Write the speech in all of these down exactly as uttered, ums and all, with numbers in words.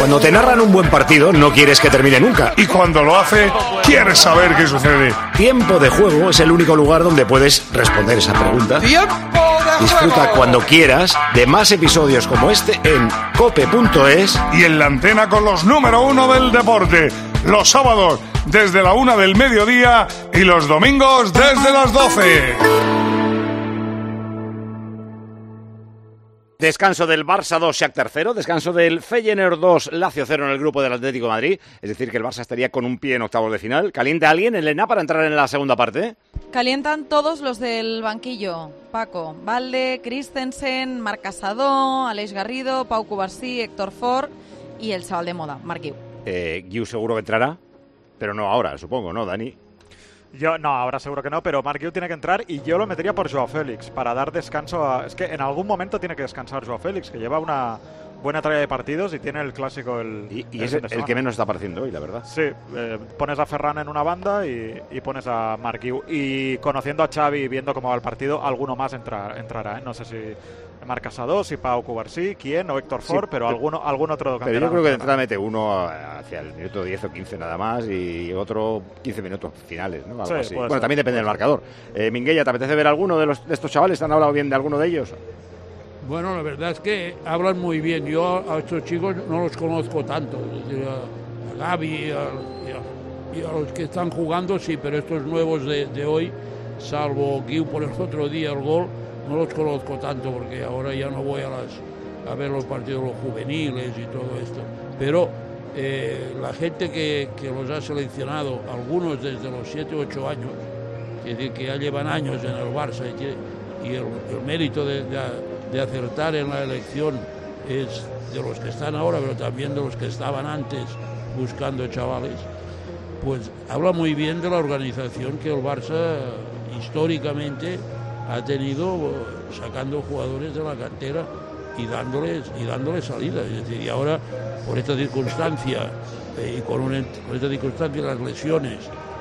Cuando te narran un buen partido, no quieres que termine nunca. Y cuando lo hace, quieres saber qué sucede. Tiempo de Juego es el único lugar donde puedes responder esa pregunta. ¡Tiempo de Disfruta juego! cuando quieras de más episodios como este en cope punto es. Y en la antena con los número uno del deporte. Los sábados desde la una del mediodía y los domingos desde las doce. Descanso del Barça dos, Shakhtar cero, descanso del Feyenoord dos, Lazio cero en el grupo del Atlético de Madrid, es decir que el Barça estaría con un pie en octavos de final. ¿Calienta alguien, Elena, para entrar en la segunda parte? Calientan todos los del banquillo, Paco. Valde, Christensen, Marc Casadó, Aleix Garrido, Pau Cubarsí, Héctor Ford y el chaval de moda, Marc Guiu. Eh, Guiu seguro que entrará, pero no ahora, supongo, ¿no, Dani? Yo, no, ahora seguro que no, pero Marc Guiu tiene que entrar y yo lo metería por Joao Félix, para dar descanso a... Es que en algún momento tiene que descansar Joao Félix, que lleva una buena trayectoria de partidos y tiene el clásico el... Y, y el es el, el que menos está apareciendo hoy, la verdad. Sí, eh, pones a Ferran en una banda y, y pones a Marc Guiu. Y conociendo a Xavi y viendo cómo va el partido, alguno más entra, entrará, ¿eh? No sé si Marc Casadó, si Pau Cubarsí, quién, o Héctor Ford, sí, pero alguno, algún otro canterano. Pero yo creo que de entrada mete uno hacia el minuto diez o quince nada más y otro quince minutos finales, ¿no? Algo sí, así. Bueno, ser, también depende del marcador. Eh, Minguella, ¿te apetece ver alguno de, los, de estos chavales? ¿Te han hablado bien de alguno de ellos? Bueno, la verdad es que hablan muy bien. Yo a estos chicos no los conozco tanto. Es decir, a Gavi y a, y a, y a los que están jugando, sí, pero estos nuevos de, de hoy, salvo Guiu por el otro día, el gol, no los conozco tanto porque ahora ya no voy a, las, a ver los partidos los juveniles y todo esto. Pero eh, la gente que, que los ha seleccionado, algunos desde los siete u ocho años, es decir, que ya llevan años en el Barça y, tiene, y el, el mérito de, de, de acertar en la elección es de los que están ahora, pero también de los que estaban antes buscando chavales, pues habla muy bien de la organización que el Barça históricamente ha tenido sacando jugadores de la cantera y dándoles y dándoles salida. Es decir, y ahora por esta circunstancia eh, y con, una, por esta circunstancia de las lesiones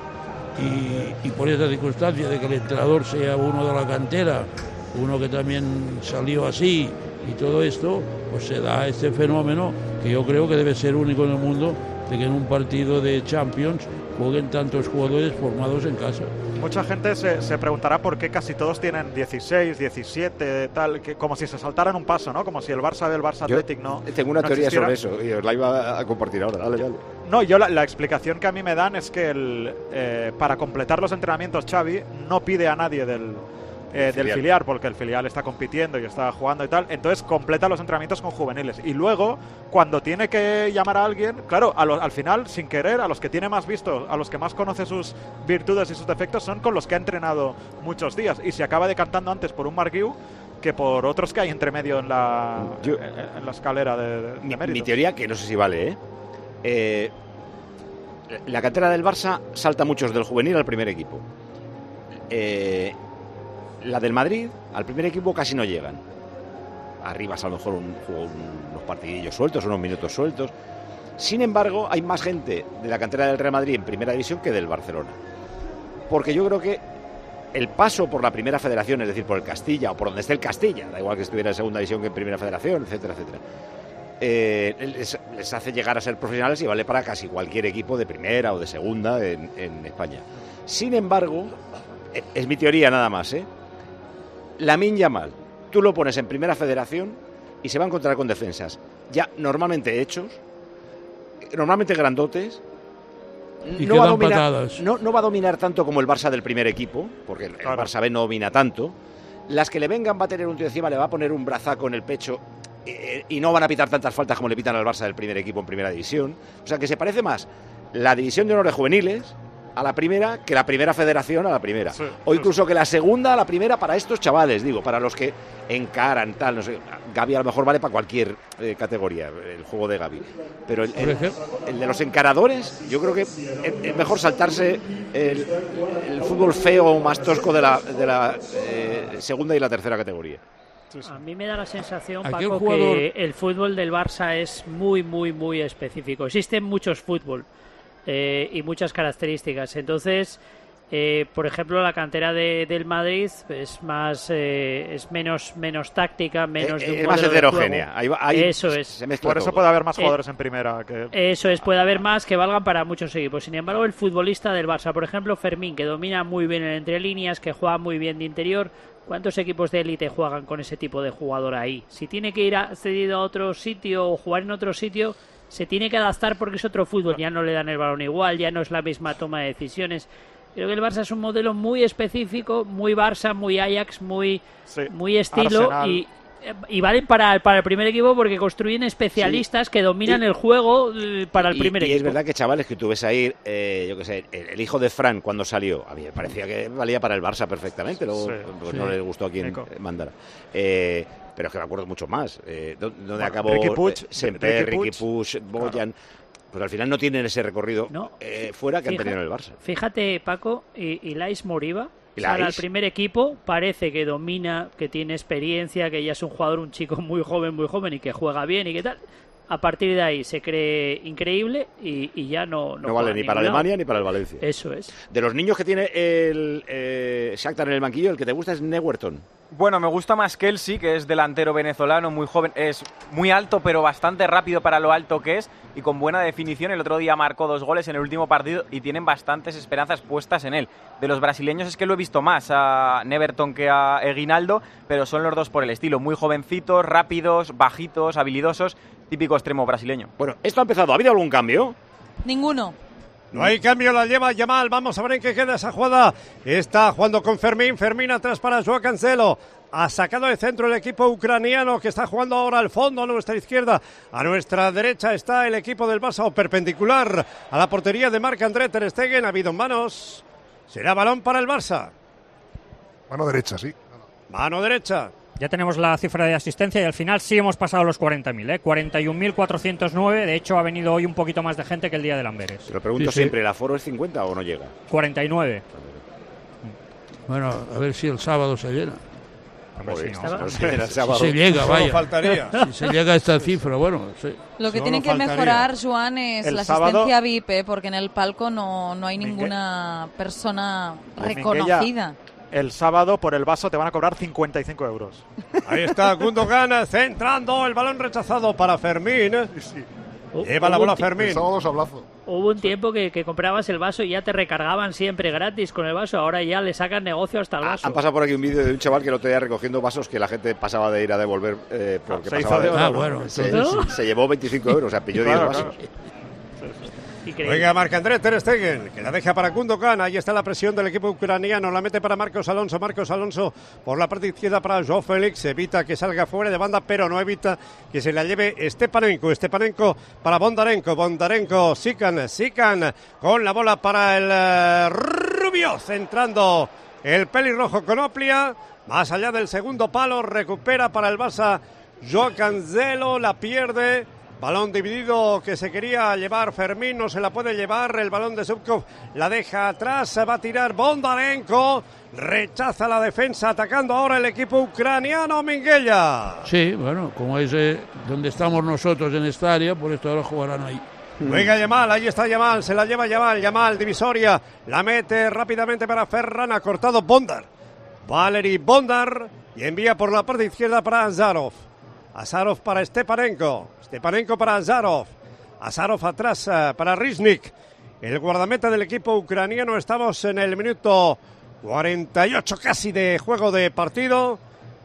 y, y por esta circunstancia de que el entrenador sea uno de la cantera, uno que también salió así y todo esto, pues se da este fenómeno que yo creo que debe ser único en el mundo, de que en un partido de Champions jueguen tantos jugadores formados en casa. Mucha gente se, se preguntará por qué casi todos tienen dieciséis, diecisiete, tal, que como si se saltaran un paso, ¿no? Como si el Barça del Barça yo Athletic no tengo una no teoría existiera. sobre eso y os la iba a compartir ahora. Dale, dale. No, yo la, la explicación que a mí me dan es que el, eh, para completar los entrenamientos Xavi no pide a nadie del Eh, del filial. filial, porque el filial está compitiendo y está jugando y tal, entonces completa los entrenamientos con juveniles y luego cuando tiene que llamar a alguien, claro, a lo, al final sin querer, a los que tiene más visto, a los que más conoce sus virtudes y sus defectos son con los que ha entrenado muchos días y se acaba decantando antes por un Marc Guiu que por otros que hay entre medio en la, Yo, en, en la escalera de, de mi, méritos. mi teoría, que no sé si vale, ¿eh? Eh, la cantera del Barça salta muchos del juvenil al primer equipo. Eh... La del Madrid, al primer equipo casi no llegan. Arriba a lo mejor un, un, unos partidillos sueltos, unos minutos sueltos. Sin embargo, hay más gente de la cantera del Real Madrid en primera división que del Barcelona. Porque yo creo que el paso por la primera federación, es decir, por el Castilla o por donde esté el Castilla, da igual que estuviera en segunda división que en primera federación, etcétera, etcétera, eh, les, les hace llegar a ser profesionales y vale para casi cualquier equipo de primera o de segunda en, en España. Sin embargo, es mi teoría nada más, ¿eh? Lamine Yamal, tú lo pones en primera federación y se va a encontrar con defensas ya normalmente hechos, normalmente grandotes, y no va, a dominar, patadas. no, no va a dominar tanto como el Barça del primer equipo, porque el, Claro. el Barça B no domina tanto. Las que le vengan va a tener un tío encima, le va a poner un brazaco en el pecho eh, y no van a pitar tantas faltas como le pitan al Barça del primer equipo en primera división. O sea que se parece más la división de honor de juveniles a la primera que la primera federación a la primera, Sí, o sí, incluso que la segunda a la primera para estos chavales, digo, para los que encaran tal, no sé. Gavi a lo mejor vale para cualquier eh, categoría, el juego de Gavi, pero el, el, el de los encaradores, yo creo que es, es mejor saltarse el, el fútbol feo o más tosco de la, de la eh, segunda y la tercera categoría. A mí me da la sensación, Aquel Paco, jugador... que el fútbol del Barça es muy, muy, muy específico. Existen muchos fútbol eh, y muchas características. Entonces, Eh, por ejemplo, la cantera de, del Madrid es más eh, es menos menos táctica, menos eh, de un es más heterogénea. Ahí va, ahí eso es. Se mezcla Por eso todo. puede haber más jugadores Eh, en primera. Que... Eso es, puede haber más que valgan para muchos equipos. Sin embargo, el futbolista del Barça, por ejemplo, Fermín, que domina muy bien en entre líneas, que juega muy bien de interior. ¿Cuántos equipos de élite juegan con ese tipo de jugador ahí? Si tiene que ir a, cedido a otro sitio o jugar en otro sitio, se tiene que adaptar porque es otro fútbol. Ya no le dan el balón igual, ya no es la misma toma de decisiones. Creo que el Barça es un modelo muy específico, muy Barça, muy Ajax, muy, Sí. muy estilo Arsenal. y, y valen para, para el primer equipo porque construyen especialistas que dominan Y- el juego eh, para el Y- primer y, equipo. es verdad que, chavales, que tú ves ahí, eh, yo qué sé, el, el hijo de Fran cuando salió, a mí me parecía que valía para el Barça perfectamente, luego Sí, pues sí. no le gustó a quien Nico. eh, mandara. Eh, pero es que me acuerdo mucho más. Eh, ¿dó- ¿Dónde Bueno, acabó Ricky Puig, eh, Semper, Ricky Ricky Puig, Boyan? Pues al final no tienen ese recorrido No. eh, fuera que Fija- han tenido en el Barça. Fíjate, Paco, y, y Lais Moriba Ilais. sale al primer equipo, parece que domina, que tiene experiencia, que ya es un jugador, un chico muy joven, muy joven y que juega bien y que tal. A partir de ahí se cree increíble y, y ya no No, no vale juega ni a para ningún lado. Alemania ni para el Valencia. Eso es. De los niños que tiene el eh, Shakhtar en el banquillo, el que te gusta es Newerton. Bueno, me gusta más Kelsey, que es delantero venezolano, muy joven, es muy alto, pero bastante rápido para lo alto que es y con buena definición. El otro día marcó dos goles en el último partido y tienen bastantes esperanzas puestas en él. De los brasileños es que lo he visto más a Neverton que a Eguinaldo, pero son los dos por el estilo, muy jovencitos, rápidos, bajitos, habilidosos, típico extremo brasileño. Bueno, esto ha empezado. ¿Ha habido algún cambio? Ninguno. No hay cambio, la lleva Yamal. Vamos a ver en qué queda esa jugada. Está jugando con Fermín. Fermín atrás para Joao Cancelo. Ha sacado de centro el equipo ucraniano que está jugando ahora al fondo a nuestra izquierda. A nuestra derecha está el equipo del Barça, o perpendicular a la portería de Marc-André ter Stegen. Ha habido manos. Será balón para el Barça. Mano derecha, sí. Mano derecha. Ya tenemos la cifra de asistencia y al final sí hemos pasado los cuarenta mil, ¿eh? cuarenta y un mil cuatrocientos nueve. De hecho, ha venido hoy un poquito más de gente que el día del Amberes. Te lo pregunto Sí, sí. siempre, ¿el aforo es cincuenta o no llega? cuarenta y nueve. Bueno, a ver si el sábado se llena. Hombre, sí, Joder, no. no sé, el Si sábado. se llega, Solo vaya. faltaría. Si se llega a esta cifra, bueno, sí. Lo que Solo tienen que faltaría. mejorar, Joan, es El la sábado- asistencia V I P, ¿eh? Porque en el palco no, no hay Mingue- ninguna persona Minguella. reconocida. El sábado por el vaso te van a cobrar cincuenta y cinco euros. Ahí está Gundogan centrando el balón rechazado para Fermín. Hu- Lleva la hubo bola un ti- Fermín. sábado sablazo. Hubo un tiempo que, que comprabas el vaso y ya te recargaban siempre gratis con el vaso. Ahora ya le sacan negocio hasta el Ah, vaso. han pasado por aquí un vídeo de un chaval que lo tenía recogiendo vasos que la gente pasaba de ir a devolver eh, porque Se pasaba hizo de de Ah, oro, bueno, se, entonces- se llevó veinticinco euros, o sea, pilló Claro, diez vasos. claro. Increíble. Venga, Marc-André ter Stegen, que la deja para Gundogan. Ahí está la presión del equipo ucraniano. La mete para Marcos Alonso. Marcos Alonso por la parte izquierda para Joao Félix. Evita que salga fuera de banda, pero no evita que se la lleve Stepanenko. Stepanenko para Bondarenko. Bondarenko, Sikan, Sikan con la bola para el eh, Rubio. Centrando el pelirrojo Conoplia. Más allá del segundo palo, recupera para el Barça Joao Cancelo. La pierde. Balón dividido que se quería llevar Fermín, no se la puede llevar. El balón de Zubkov la deja atrás, se va a tirar Bondarenko. Rechaza la defensa, atacando ahora el equipo ucraniano, Minguella. Sí, bueno, como es eh, donde estamos nosotros en esta área, por esto ahora jugarán ahí. Venga Yamal, ahí está Yamal, se la lleva Yamal, Yamal, divisoria, la mete rápidamente para Ferran, ha cortado Bondar. Valery Bondar y envía por la parte izquierda para Azarov. Azarov para Stepanenko, Stepanenko para Azarov. Azarov atrás eh, para Riznik. El guardameta del equipo ucraniano, estamos en el minuto cuarenta y ocho casi de juego de partido.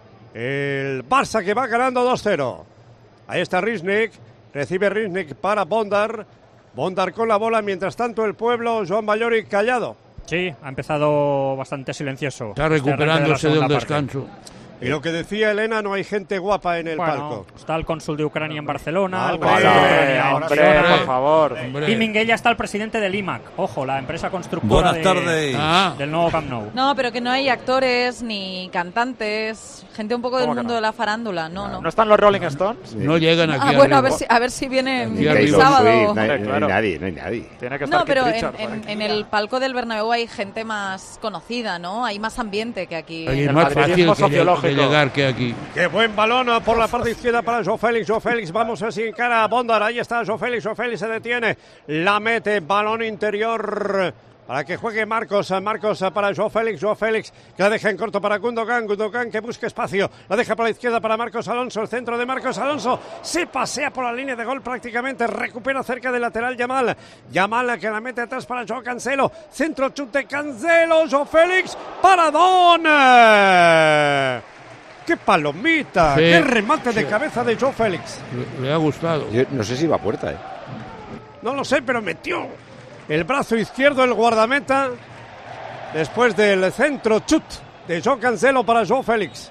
El Barça que va ganando dos cero. Ahí está Riznik. Recibe Riznik para Bondar. Bondar con la bola. Mientras tanto el pueblo, Joan Ballori callado. Sí, ha empezado bastante silencioso. Está este arranque de la recuperándose del segunda parte. descanso. Y lo que decía Elena, no hay gente guapa en el Bueno, palco. está el cónsul de Ucrania en Barcelona, el Hombre, cónsul de Ucrania en hombre, Barcelona. por favor. Hombre. Y Minguella está el presidente del I M A C. Ojo, la empresa constructora Buenas de- tardes. Ah, del nuevo Camp Nou. No, pero que no hay actores ni cantantes, gente un poco del ¿Cómo que mundo no? de la farándula, no, no. ¿No están los Rolling Stones? no llegan aquí Ah, bueno, a arriba. ver si, a ver si vienen Ni el Taylor sábado. Swift, no hay, Hombre, no hay claro. nadie, no hay nadie. Tiene que estar No, pero Keith en, Richards por en- aquí. en el palco del Bernabéu hay gente más conocida, ¿no? Hay más ambiente que aquí. Ahí es El más fácil madridismo que, lle- que sociológico. llegar que aquí. Qué buen balón por la parte izquierda para Joao Félix. Joao Félix, vamos a ver si encara a Bondar. Ahí está Joao Félix. Joao Félix se detiene. La mete, balón interior para que juegue Marcos, Marcos para Joao Félix, Joao Félix que la deja en corto para Gundogan, Gundogan que busca espacio, la deja por la izquierda para Marcos Alonso, el centro de Marcos Alonso, se pasea por la línea de gol prácticamente, recupera cerca del lateral Yamal, Yamal que la mete atrás para Joao Cancelo, centro chute Cancelo, Joao Félix, paradón, ¡qué palomita! Sí, ¡qué remate sí. de cabeza de Joao Félix! Le, le ha gustado. Yo no sé si va a puerta, ¿eh? No lo sé, pero metió el brazo izquierdo el guardameta después del centro chut de Joao Cancelo para Joao Félix.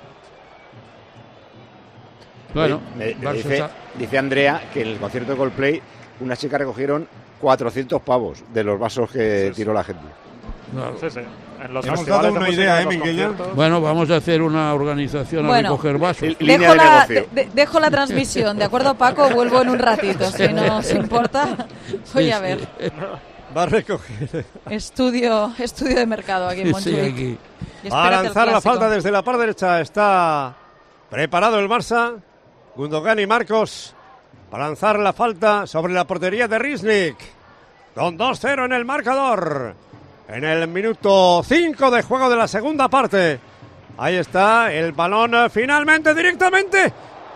Bueno, me, me dice, dice Andrea que en el concierto de Coldplay unas chicas recogieron cuatrocientos pavos de los vasos que sí, tiró sí. la gente. Claro. Sí, sí. En los hemos dado una idea, ¿eh, Miguel? Bueno, vamos a hacer una organización bueno, a recoger vasos. Dejo la, de, de, dejo la transmisión, ¿de acuerdo, Paco? Vuelvo en un ratito, si no os importa. Voy sí, a ver. Sí. Va a recoger. Estudio, estudio de mercado aquí en Montjuic. Sí, a lanzar la falta desde la parte derecha. Está preparado el Barça. Gundogan y Marcos para lanzar la falta sobre la portería de Riznik. Con dos cero en el marcador. En el minuto cinco de juego de la segunda parte. Ahí está el balón finalmente directamente.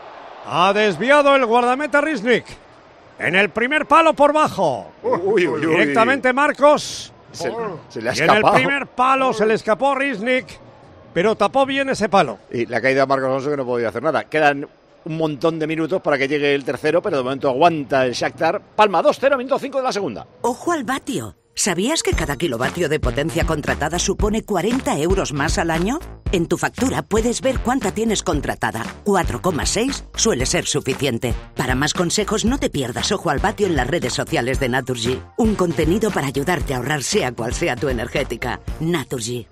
Ha desviado el guardameta Riznik. En el primer palo por bajo. Uy, uy, uy. Directamente Marcos. Se, se le ha y en el primer palo se le escapó Riznik, pero tapó bien ese palo. Y la caída de Marcos Alonso que no podía hacer nada. Quedan un montón de minutos para que llegue el tercero, pero de momento aguanta el Shakhtar. Palma dos cero, minuto cinco de la segunda. Ojo al vatio. ¿Sabías que cada kilovatio de potencia contratada supone cuarenta euros más al año? En tu factura puedes ver cuánta tienes contratada. cuatro coma seis suele ser suficiente. Para más consejos no te pierdas Ojo al vatio en las redes sociales de Naturgy. Un contenido para ayudarte a ahorrar sea cual sea tu energética. Naturgy.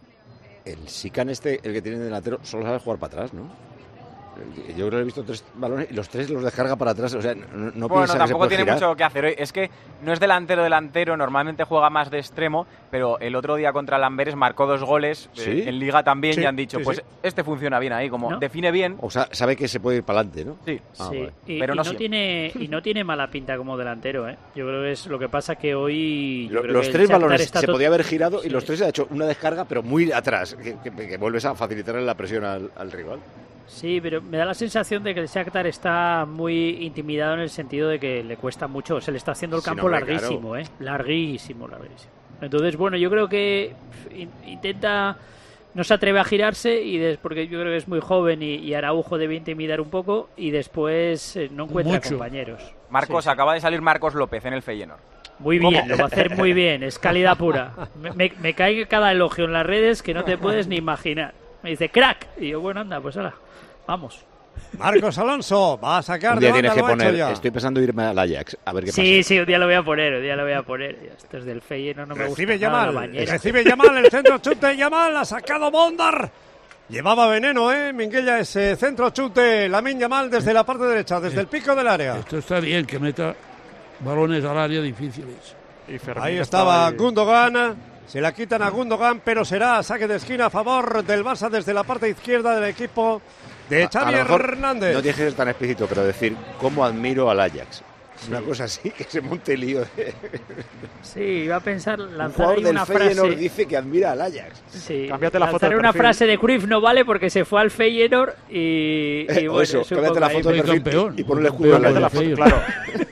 El Sican este, el que tiene delantero, solo sabe jugar para atrás, ¿no? Yo creo que he visto tres balones y los tres los descarga para atrás. O sea, no, no bueno, piensa tampoco que se puede tiene girar. mucho que hacer hoy. Es que no es delantero delantero, normalmente juega más de extremo, pero el otro día contra Lamberes marcó dos goles, ¿Sí? eh, en Liga también, sí, y han dicho, sí, pues sí. este funciona bien ahí, como ¿No? define bien. O sea, sabe que se puede ir para adelante, ¿no? Sí, Ah, sí. vale. Y, pero y no, no tiene y no tiene mala pinta como delantero, ¿eh? Yo creo que es lo que pasa que hoy yo Lo, creo los que tres Shakhtar balones está se to- podía haber girado sí. y los tres ha hecho una descarga, pero muy atrás, que, que, que vuelves a facilitarle la presión al, al rival. Sí, pero me da la sensación de que el Shakhtar está muy intimidado en el sentido de que le cuesta mucho, se le está haciendo el Sí, campo no, larguísimo, claro. ¿eh? Larguísimo, larguísimo. Entonces, bueno, yo creo que in- intenta, no se atreve a girarse y des, porque yo creo que es muy joven y, y Araujo debe intimidar un poco y después eh, no encuentra Mucho. compañeros. Marcos, Sí. acaba de salir Marcos López en el Feyenoord. Muy bien, lo va a hacer muy bien, es calidad pura. Me, me, me cae cada elogio en las redes que no te puedes ni imaginar. Me dice, crack. Y yo, bueno, anda, pues ahora, vamos. Marcos Alonso va a sacar Un día de tienes banda, que lo ha hecho poner, ya. estoy pensando irme al Ajax, a ver qué Sí, pasa. sí, un día lo voy a poner, un día lo voy a poner. Esto es del Feyenoord, no me Recibe gusta nada la Yamal, bañera. recibe Yamal, el centro chute de Yamal, ha sacado Bondar. Llevaba veneno, ¿eh? Minguella, ese centro chute, Lamine Yamal desde la parte derecha, desde el pico del área. Esto está bien, que meta balones al área difíciles. Y Fermín Ahí estaba ahí. Gundogan, se la quitan a Gundogan, pero será saque de esquina a favor del Barça desde la parte izquierda del equipo de A- a Xavi lo mejor Hernández. No tienes que ser tan explícito, pero decir cómo admiro al Ajax. Una cosa así, que se monte el lío. De... Sí, iba a pensar Un lanzar jugador ahí del una Feyenoord frase. dice que admira al Ajax. Sí, Cámbiate la foto lanzar de una perfil. frase de Cruyff no vale porque se fue al Feyenoord y, y Eh, o bueno, eso, es un cámbiate poco la ahí. foto de Fue perfil campeón, y, y pon el fue escudo al campeón Ajax. de la Claro.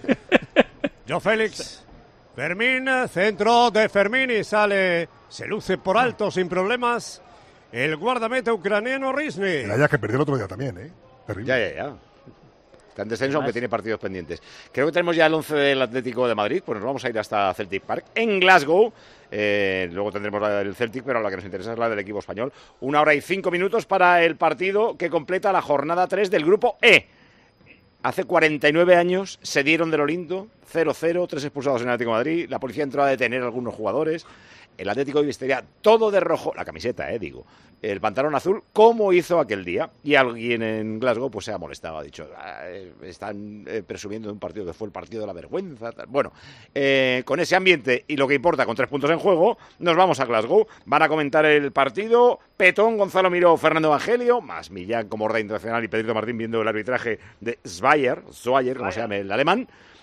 Joao Félix, Fermín, centro de Fermín y sale, se luce por alto sin problemas el guardameta ucraniano Riznik. El Ajax que perdió el otro día también, ¿eh? Terrible. Ya, ya, ya. Está en descenso, aunque tiene partidos pendientes. Creo que tenemos ya el once del Atlético de Madrid, pues nos vamos a ir hasta Celtic Park, en Glasgow. Eh, luego tendremos la del Celtic, pero la que nos interesa es la del equipo español. Una hora y cinco minutos para el partido que completa la jornada tres del grupo E. Hace cuarenta y nueve años se dieron de lo lindo, cero cero, tres expulsados en el Atlético de Madrid, la policía entró a detener a algunos jugadores, el Atlético de Visteria todo de rojo, la camiseta, eh, digo, el pantalón azul, como hizo aquel día, y alguien en Glasgow pues se ha molestado, ha dicho, ah, eh, están eh, presumiendo de un partido que fue el partido de la vergüenza, tal. Bueno, eh, con ese ambiente y lo que importa, con tres puntos en juego, nos vamos a Glasgow, van a comentar el partido, Petón, Gonzalo Miró, Fernando Evangelio, más Millán como orden internacional y Pedrito Martín viendo el arbitraje de Zweier, Zweier, como se llama el alemán.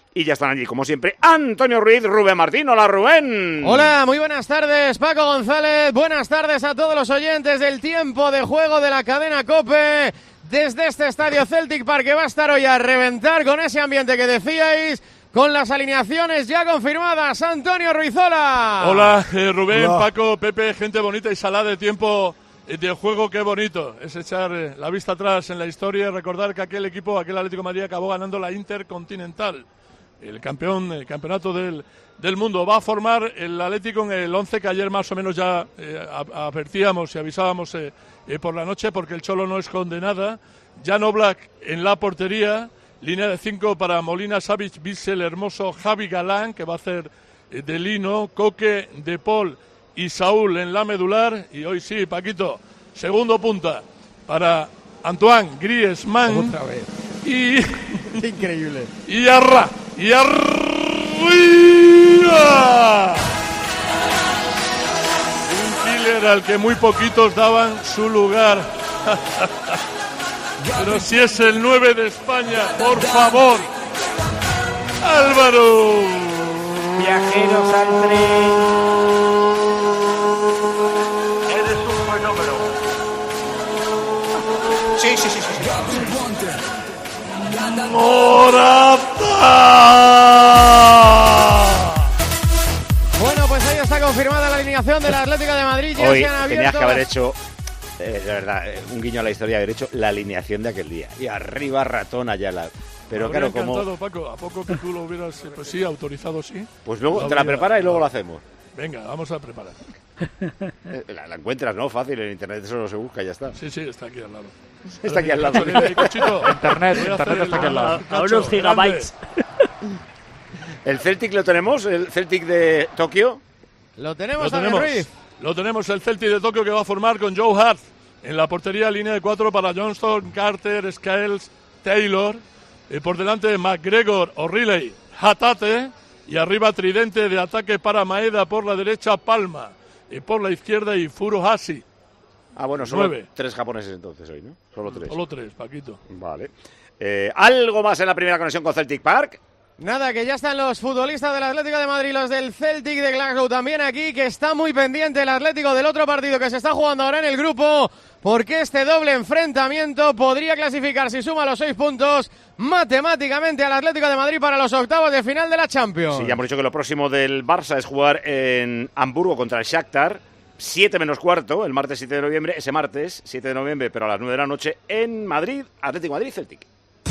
Y ya están allí, como siempre, Antonio Ruiz, Rubén Martín. Hola, Rubén. Hola, muy buenas tardes, Paco González. Buenas tardes a todos los oyentes del tiempo de juego de la cadena COPE. Desde este estadio Celtic Park, que va a estar hoy a reventar con ese ambiente que decíais, con las alineaciones ya confirmadas. Antonio Ruizola. Hola, eh, Rubén, Hola. Paco, Pepe, gente bonita y salada de tiempo eh, de juego. Qué bonito es echar eh, la vista atrás en la historia y recordar que aquel equipo, aquel Atlético de Madrid, acabó ganando la Intercontinental. El campeón, el campeonato del, del mundo. Va a formar el Atlético en el once que ayer más o menos ya eh, advertíamos y avisábamos eh, eh, por la noche, porque el Cholo no esconde nada. Jan Oblak en la portería, línea de cinco para Molina, Savic, Bissell, Hermoso, Javi Galán, que va a hacer eh, de Lino, Coque, De Paul y Saúl en la medular. Y hoy sí, Paquito, segundo punta para Antoine Griezmann. Otra vez. Y... Increíble. Y arra, y arriba. Un killer al que muy poquitos daban su lugar. Pero si es el nueve de España, por favor. Álvaro. Viajeros al tren. Eres un fenómeno. Sí, sí, sí, sí. ¡Morata! Bueno, pues ahí está confirmada la alineación del Atlético de Madrid. Ya Hoy se han abierto tenías que haber las- hecho, eh, de verdad, eh, un guiño a la historia, haber hecho la alineación de aquel día. Y arriba Ratón Ayala. Pero Me habría claro, como... encantado, Paco, a poco que tú lo hubieras, eh, pues sí, autorizado, sí. Pues luego Lo te la habría- preparas y luego lo hacemos. Venga, vamos a preparar. Eh, La, la encuentras, ¿no? Fácil, en internet eso se busca y ya está. Sí, sí, está aquí al lado. Está aquí al lado. Ahí, Cochito. Internet, Voy a internet hacer está aquí al lado. el- A unos gigabytes. El Celtic lo tenemos, el Celtic de Tokio. Lo tenemos, Lo también, tenemos, Ruiz. lo tenemos el Celtic de Tokio, que va a formar con Joe Hart en la portería, línea de cuatro para Johnston, Carter, Scales, Taylor, y por delante McGregor, O'Reilly, Hatate, y arriba tridente de ataque para Maeda, por la derecha Palma, y por la izquierda y Furuhashi. Ah, bueno, solo Nueve. tres japoneses entonces hoy, ¿no? Solo tres. Solo tres, Paquito. Vale. Eh, ¿Algo más en la primera conexión con Celtic Park? Nada, que ya están los futbolistas del Atlético de Madrid, los del Celtic de Glasgow también aquí, que está muy pendiente el Atlético del otro partido que se está jugando ahora en el grupo, porque este doble enfrentamiento podría clasificar, si suma los seis puntos, matemáticamente al Atlético de Madrid para los octavos de final de la Champions. Sí, ya hemos dicho que lo próximo del Barça es jugar en Hamburgo contra el Shakhtar, siete menos cuarto, el martes siete de noviembre, ese martes siete de noviembre, pero a las nueve de la noche en Madrid, Atlético de Madrid, Celtic.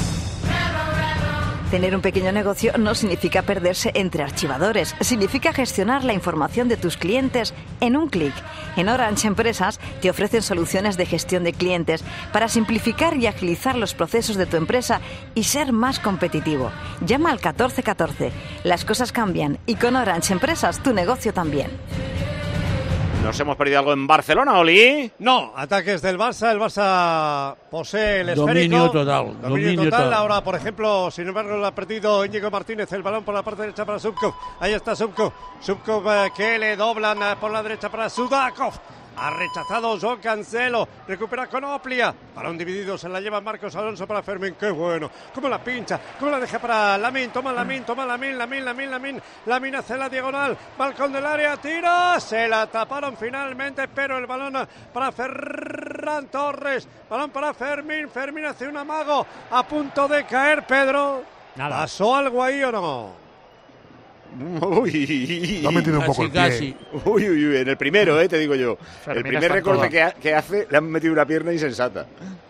Tener un pequeño negocio no significa perderse entre archivadores, significa gestionar la información de tus clientes en un clic. En Orange Empresas te ofrecen soluciones de gestión de clientes para simplificar y agilizar los procesos de tu empresa y ser más competitivo. Llama al catorce catorce. Las cosas cambian y con Orange Empresas tu negocio también. ¿Nos hemos perdido algo en Barcelona, Oli? No, ataques del Barça, el Barça posee el esférico. Dominio total, Dominio, dominio total. total. Ahora, por ejemplo, sin embargo, lo ha perdido Íñigo Martínez, el balón por la parte derecha para Subkov. Ahí está Subkov. Subkov eh, que le doblan eh, por la derecha para Sudakov. Ha rechazado João Cancelo. Recupera Konoplia. Balón dividido. Se la lleva Marcos Alonso para Fermín. Qué bueno. Cómo la pincha. Cómo la deja para Lamine. Toma Lamine. Toma Lamine. Lamine. Lamine. Lamine. Lamine hace la diagonal. Balcón del área. Tira. Se la taparon finalmente. Pero el balón para Ferran Torres. Balón para Fermín. Fermín hace un amago. A punto de caer, Pedro. Nada. ¿Pasó algo ahí o no? Uy, Lo ha metido un poco el Casi, pie. casi. uy, uy, uy, en el primero, eh, te digo yo. Fermín el primer está en recorte toda. que, ha- que hace, le han metido una pierna insensata.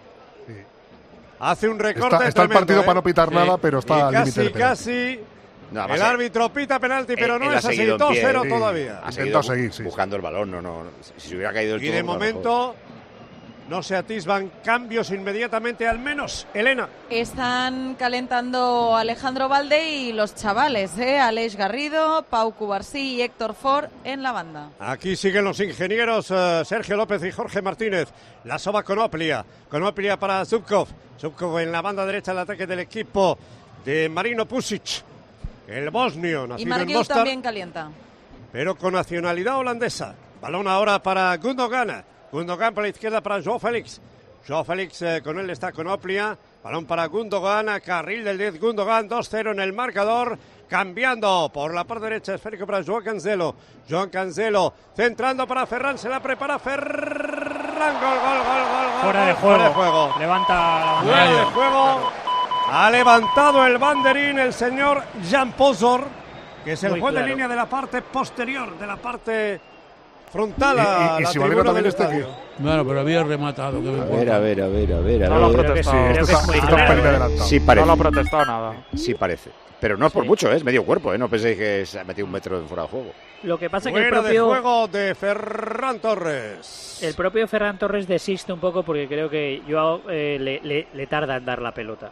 Hace un recorte Está, está el tremendo, partido ¿eh? para no pitar Sí. nada, pero está Y al límite casi, de penalti. casi. No, además, El eh, árbitro pita penalti, pero él- no él ha es así. seguido en pie, dos cero sí. todavía. Ha Intentó seguido seguir, sí, buscando el balón, no, no. Si se hubiera caído el Y todo, de a lo momento no se atisban cambios inmediatamente, al menos. Elena. Están calentando Alejandro Valde y los chavales, ¿eh? Aleix Garrido, Pau Cubarsí y Héctor Ford en la banda. Aquí siguen los ingenieros eh, Sergio López y Jorge Martínez. La soba Konoplia. Konoplia para Zubkov. Zubkov en la banda derecha del ataque del equipo de Marino Pusic. El bosnio, Y nacido en Marguiu Mostar, también calienta. pero con nacionalidad holandesa. Balón ahora para Gundogan. Gundogan por la izquierda para Joao Félix. Joao Félix, eh, con él está Konoplia. Balón para Gundogan, a carril del diez, Gundogan, dos cero en el marcador. Cambiando por la parte derecha, esférico para Joao Cancelo. Joao Cancelo centrando para Ferran, se la prepara Ferran. Gol, gol, gol, gol. Fuera de juego. Fuera de juego. Levanta. Fuera de juego. Ha levantado el banderín el señor Jan Pozor, que es el Muy juez claro. de línea de la parte posterior, de la parte frontal a Y- y- y la si tribuna Valero del también está estadio. Bueno, pero había rematado. Que me A ver, a ver, a ver, a ver. A No lo ha ver. protestado. creo que Esto es está, muy esto está un pelín claro. adelantado. Sí parece. No lo ha protestado nada. Sí parece. Pero no es por Sí. mucho, ¿eh? Es medio cuerpo, ¿eh? No penséis que se ha metido un metro de fuera de juego. Lo que pasa es que el Fuera de propio, juego de Ferran Torres. el propio Ferran Torres desiste un poco porque creo que Joao eh, le, le- le tarda en dar la pelota.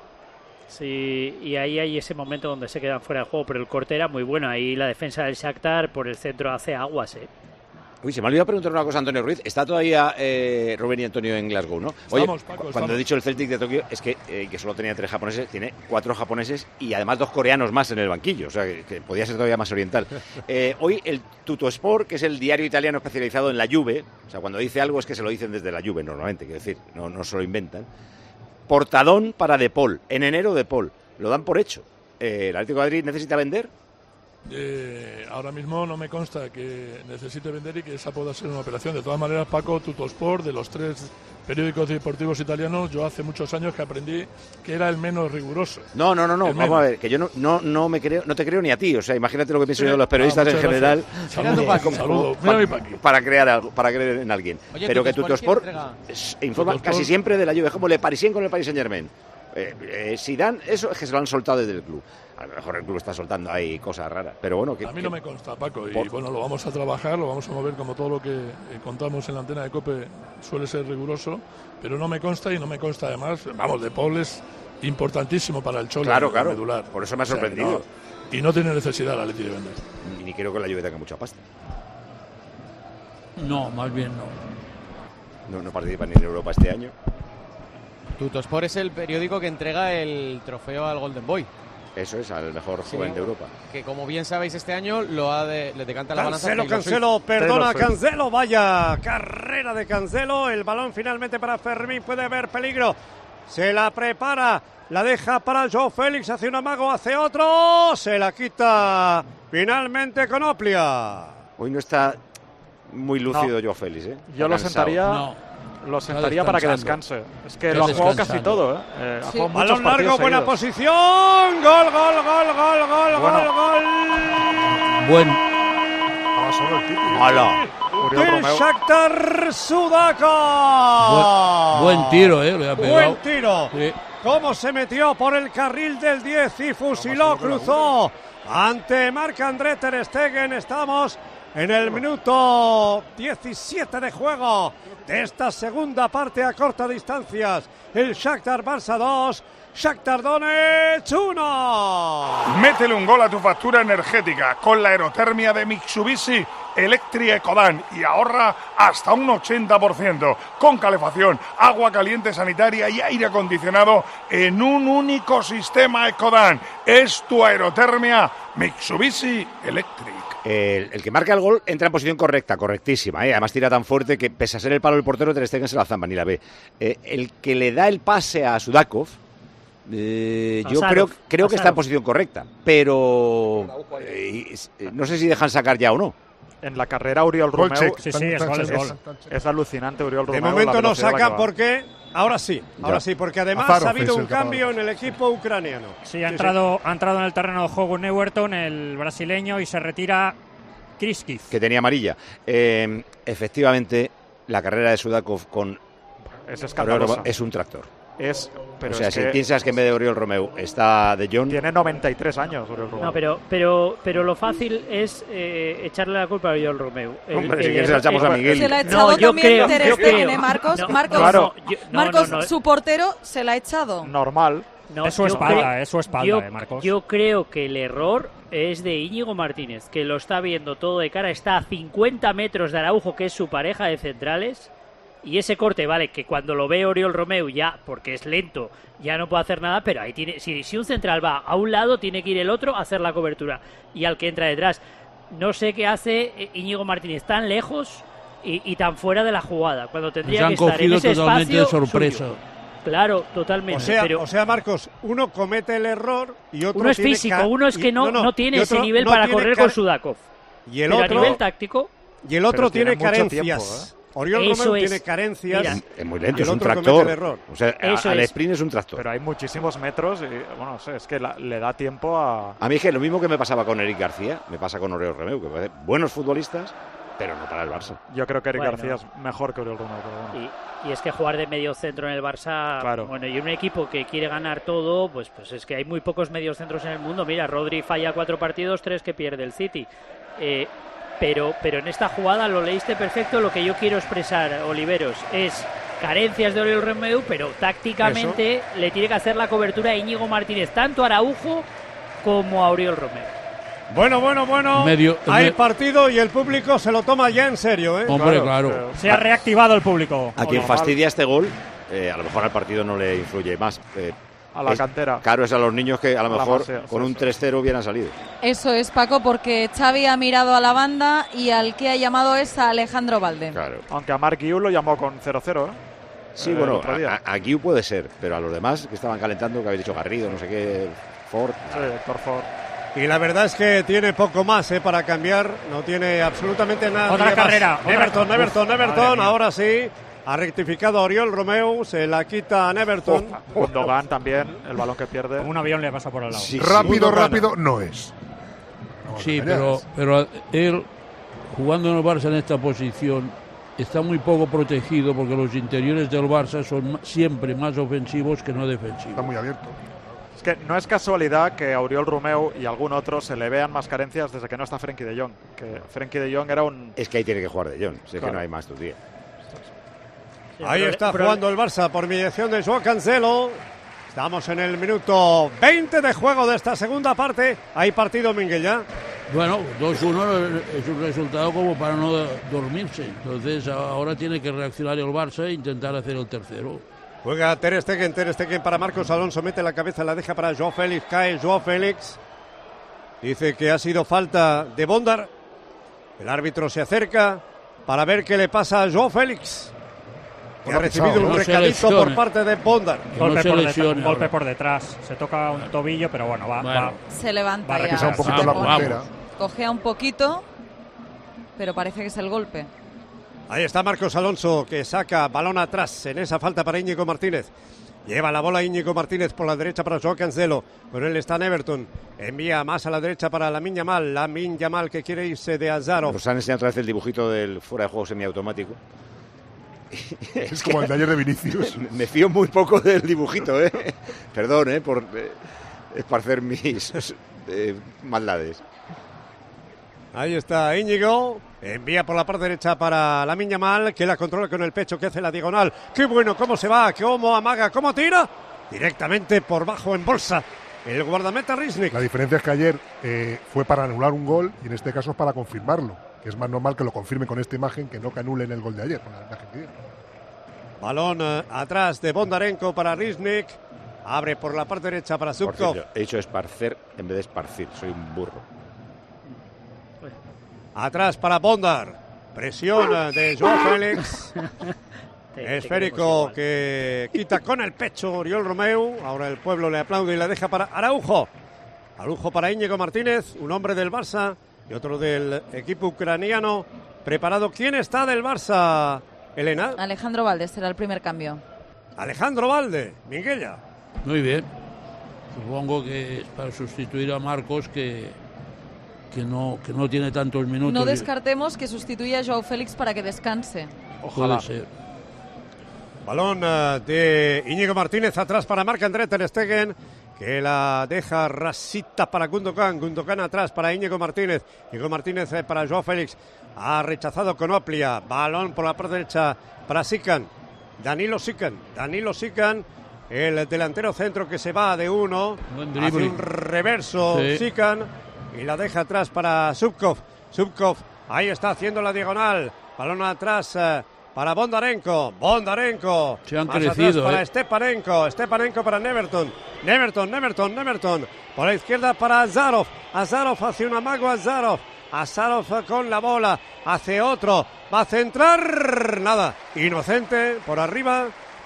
Sí, y ahí hay ese momento donde se quedan fuera de juego, pero el corte era muy bueno. Ahí la defensa del Shakhtar por el centro hace aguas, ¿eh? Uy, se me ha olvidado preguntar una cosa a Antonio Ruiz. Está todavía eh, Rubén y Antonio en Glasgow, ¿no? Oye, Estamos, Paco, cu- estamos. cuando he dicho el Celtic de Tokio, es que, eh, que solo tenía tres japoneses, tiene cuatro japoneses y además dos coreanos más en el banquillo. O sea, que, que podía ser todavía más oriental. Eh, hoy el Tuttosport, que es el diario italiano especializado en la Juve, o sea, cuando dice algo es que se lo dicen desde la Juve normalmente, quiero decir, no, no se lo inventan. Portadón para De Paul, en enero De Paul. Lo dan por hecho. Eh, ¿El Atlético de Madrid necesita vender? Eh, ahora mismo no me consta que necesite vender y que esa pueda ser una operación. De todas maneras, Paco, Tuttosport, de los tres periódicos deportivos italianos, yo hace muchos años que aprendí que era el menos riguroso. No, no, no, no. El Vamos menos. a ver, que yo no, no, no me creo, no te creo ni a ti. O sea, imagínate lo que pienso Sí. yo de los periodistas Ah, en muchas general. gracias. Saludo, Como- Paqui, saludo. pa- Mira mi Paqui. para crear algo, para creer en alguien. Oye, Pero que Tuttosport, Tuttosport ¿quién s- informa Tuttosport. casi siempre de la Juve, es como Le Parisien con el Paris Saint Germain. Eh, eh, si dan eso es que se lo han soltado desde el club. A lo mejor el club está soltando ahí cosas raras, pero bueno, que, A mí que- no me consta, Paco, y Por- bueno, lo vamos a trabajar, lo vamos a mover como todo lo que eh, contamos en la antena de COPE suele ser riguroso, pero no me consta y no me consta además, vamos, De Paul es importantísimo para el Cholo Claro, el claro. medular. Por eso me ha O sea, sorprendido. no- y no tiene necesidad la Atleti de vender. y ni creo que la Juve tenga mucha pasta. No, más bien no. No, no participan ni en Europa este año. Tuttosport es el periódico que entrega el trofeo al Golden Boy. Eso es, al mejor Sí. joven de Europa. Que como bien sabéis este año lo ha de, le decanta la balanza. Cancelo, Taylor Swift. Cancelo, perdona, Taylor Swift. Cancelo, vaya carrera de Cancelo, el balón finalmente para Fermín, puede haber peligro, se la prepara, la deja para Joao Félix, hace un amago, hace otro, se la quita finalmente con Oplia. Hoy no está muy lúcido Joao Félix, ¿eh? Yo Está lo cansado. sentaría, No. lo sentaría para que descansando. descanse. Es que Está lo ha jugado casi descansando. todo, ¿eh? Eh, ha Sí. jugado muchos Balón largo, partidos buena seguidos. posición, gol, gol, gol, gol, gol, Bueno. gol, gol. Buen, Estaba solo el título. ¡Hala! Uriel Del Romeu. Shakhtar buen, Sudaka. buen tiro, ¿eh? Le ha pegado. Buen tiro. Sí. Cómo se metió por el carril del diez y fusiló, cruzó ante Marc-André Ter Stegen. Estamos en el minuto diecisiete de juego de esta segunda parte a corta distancias. El Shakhtar Barça dos, Shakhtar Donetsk uno. Métele un gol a tu factura energética con la aerotermia de Mitsubishi Electric Ecodan y ahorra hasta un ochenta por ciento con calefacción, agua caliente sanitaria y aire acondicionado en un único sistema Ecodan. Es tu aerotermia Mitsubishi Electric. El, el que marca el gol entra en posición correcta, correctísima, ¿eh? Además tira tan fuerte que pese a ser el palo del portero, Ter Stegen se la zamba, ni la ve. Eh, el que le da el pase a Sudakov, eh, yo Asarov, creo, creo que está en Asarov. posición correcta, pero eh, eh, no sé si dejan sacar ya o no. En la carrera Uriel Gol Romeu check. Sí, sí, es gol, es es, gol. es alucinante Uriel De Romeu. la momento no velocidad a la que sacan va. porque ahora sí, ahora Ya. sí, porque además Azarov ha habido es un el que ha cambio parado. en el equipo ucraniano. Sí, ha entrado, ha entrado en el terreno de juego Neuerton, el brasileño, y se retira Kriskiv. Que tenía amarilla. Eh, efectivamente, la carrera de Sudakov con Es Oriol escandalosa. Romeu es un tractor. Es, pero o sea, es si que piensas que en vez de Oriol Romeu está De Jong, tiene noventa y tres años Uriel Romeu. No, pero, pero, pero lo fácil es eh, echarle la culpa a Oriol Romeu. El- hombre, el si quieres se la error- echamos a el- Miguel. Se la ha No, echado yo también creo- Ter yo Stegen, creo. ¿eh, Marcos? No, Marcos, claro. yo- no, Marcos no, no. su portero se la ha echado. Normal. No, Es su yo espalda, creo- es su espalda, yo, eh, Marcos. yo creo que el error es de Íñigo Martínez, que lo está viendo todo de cara, está a cincuenta metros de Araujo, que es su pareja de centrales, y ese corte, vale, que cuando lo ve Oriol Romeu ya, porque es lento, ya no puede hacer nada, pero ahí tiene, si, si un central va a un lado, tiene que ir el otro a hacer la cobertura, y al que entra detrás. No sé qué hace eh, Íñigo Martínez tan lejos y, y tan fuera de la jugada, cuando Les tendría han que estar en cogido ese totalmente espacio de sorpresa. suyo. Claro, totalmente. O sea, pero o sea, Marcos, uno comete el error y otro uno es tiene físico, ca- uno es que y- no, no tiene ese nivel no para tiene correr car- con Sudakov. Y el pero otro, a nivel táctico, y el otro Pero tiene, tiene mucho carencias. tiempo, ¿eh? Oriol Eso Romeu es. tiene carencias. Mira, Es muy lento, y es el un otro comete tractor. el error. O sea, a- Eso al es. sprint es un tractor. Pero hay muchísimos metros y, bueno, no sé, es que la- le da tiempo a... A mí es que lo mismo que me pasaba con Eric García, me pasa con Oriol Romeu, que parece buenos futbolistas, pero no para el Barça. Yo creo que Eric Bueno. García es mejor que Oriol Romeu, pero bueno. y, y es que jugar de medio centro en el Barça, Claro. bueno, y un equipo que quiere ganar todo, pues, pues es que hay muy pocos medios centros en el mundo. Mira, Rodri falla cuatro partidos, tres que pierde el City. Eh, pero, pero en esta jugada lo leíste perfecto. Lo que yo quiero expresar, Oliveros, es carencias de Oriol Romeu, pero tácticamente le tiene que hacer la cobertura a Íñigo Martínez, tanto a Araujo como a Oriol Romeu. Bueno, bueno, bueno. Medio- hay me- partido y el público se lo toma ya en serio, ¿eh? Hombre, claro. Se ha reactivado el público. A quien Hola. fastidia este gol, eh, a lo mejor al partido no le influye más. eh, A la es- cantera. Claro, es a los niños que a lo A la mejor Masía, con sí, un sí. tres cero bien han salido. Eso es, Paco, porque Xavi ha mirado a la banda y al que ha llamado es a Alejandro Valde. Claro. Aunque a Mark Guiu lo llamó con cero cero, ¿eh? Sí, Eh, bueno, el otro día. a- a- aquí puede ser, pero a los demás que estaban calentando, que habéis dicho Garrido, no sé qué, Ford. Sí, Héctor Ford. Y la verdad es que tiene poco más ¿eh? para cambiar, no tiene absolutamente nada. Otra más. carrera, otra- Neverton, Neverton, Uf, Neverton, madre mía. ahora sí. Ha rectificado Oriol Romeu, se la quita a Neverton. Gundogan también, el balón que pierde. Un avión le pasa por al lado. Sí, Rápido, Gundogan. rápido no es. No, Sí, no pero, engañas. pero él, jugando en el Barça en esta posición, está muy poco protegido porque los interiores del Barça son ma- siempre más ofensivos que no Está defensivos. muy abierto. Es que no es casualidad que a Oriol Romeu y algún otro se le vean más carencias desde que no está Frenkie de Jong. Que Frenkie de Jong era un... Es que ahí tiene que jugar de Jong, si es que Claro. no hay más tu día. Sí, Ahí pero- está pero- jugando el Barça por mediación de Joao Cancelo. Estamos en el minuto veinte de juego de esta segunda parte. Hay partido, Miguel, ya. Bueno, dos uno es un resultado como para no dormirse. Entonces ahora tiene que reaccionar el Barça e intentar hacer el tercero. Juega Ter Stegen, Ter Stegen para Marcos Alonso, mete la cabeza, la deja para Joao Félix, cae Joao Félix. Dice que ha sido falta de Bondar. El árbitro se acerca para ver qué le pasa a Joao Félix. Que ha Bueno, recibido pisado, un no se recadito por lesione. parte de Bondar. Que no Golpe, se por, detrás, lesione un golpe ahora. por detrás. Se toca un tobillo, pero bueno, va. Bueno. va. Se levanta Va a ya. repisar un poquito se la pone- puntera. Cojea un poquito, pero parece que es el golpe. Ahí está Marcos Alonso que saca balón atrás en esa falta para Íñigo Martínez. Lleva la bola Íñigo Martínez por la derecha para Joao Cancelo. Con él está Everton. Envía más a la derecha para Lamine Yamal. Lamine Yamal que quiere irse de Azarov. Nos han enseñado otra vez el dibujito del fuera de juego semiautomático. Es como el de ayer de Vinicius. Me me fío muy poco del dibujito, ¿eh? Perdón, ¿eh? Por eh, esparcer mis eh, maldades. Ahí está Íñigo. Envía por la parte derecha para Lamine Yamal, que la controla con el pecho, que hace la diagonal. ¡Qué bueno! ¿Cómo se va? ¿Cómo amaga? ¿Cómo tira? Directamente por bajo en bolsa. El guardameta Riznik. La diferencia es que ayer eh, fue para anular un gol y en este caso es para confirmarlo. Que es más normal que lo confirme con esta imagen que no que anulen el gol de ayer con la imagen que dieron. Balón eh, atrás de Bondarenko para Riznik. Abre por la parte derecha para Por Zubkov. cierto, he dicho esparcer en vez de esparcir. Soy un burro. Atrás para Bondar. Presión eh, de Joao Félix. Te- te Esférico queremos igual. que quita con el pecho Oriol Romeu. Ahora el pueblo le aplaude y la deja para Araujo. Araujo para Íñigo Martínez, un hombre del Barça y otro del equipo ucraniano. Preparado. ¿Quién está del Barça, Elena? Alejandro Valde será el primer cambio. Alejandro Valde. Minguella. Muy bien. Supongo que es para sustituir a Marcos que, que, no, que no tiene tantos minutos. No descartemos que sustituya a Joao Félix para que descanse. Puede ser. Balón eh, de Íñigo Martínez atrás para Marc-André Ter Stegen, que la deja rasita para Gundogan. Gundogan atrás para Íñigo Martínez. Íñigo Martínez eh, para Joao Félix. Ha rechazado Konoplia. Balón por la parte derecha para Sikan. Danilo Sikan. Danilo Sikan, el delantero centro que se va de uno. Buen Hace drible. un reverso Sí. Sikan y la deja atrás para Zubkov. Zubkov, ahí está haciendo la diagonal. Balón atrás eh, para Bondarenko. Bondarenko. Se han Más crecido, atrás para eh. Stepanenko. Stepanenko para Neverton. Neverton, Neverton, Neverton. Por la izquierda para Azarov. Azarov hace un amago a Azarov. Azarov con la bola. Hace otro. Va a centrar. Nada. Inocente por arriba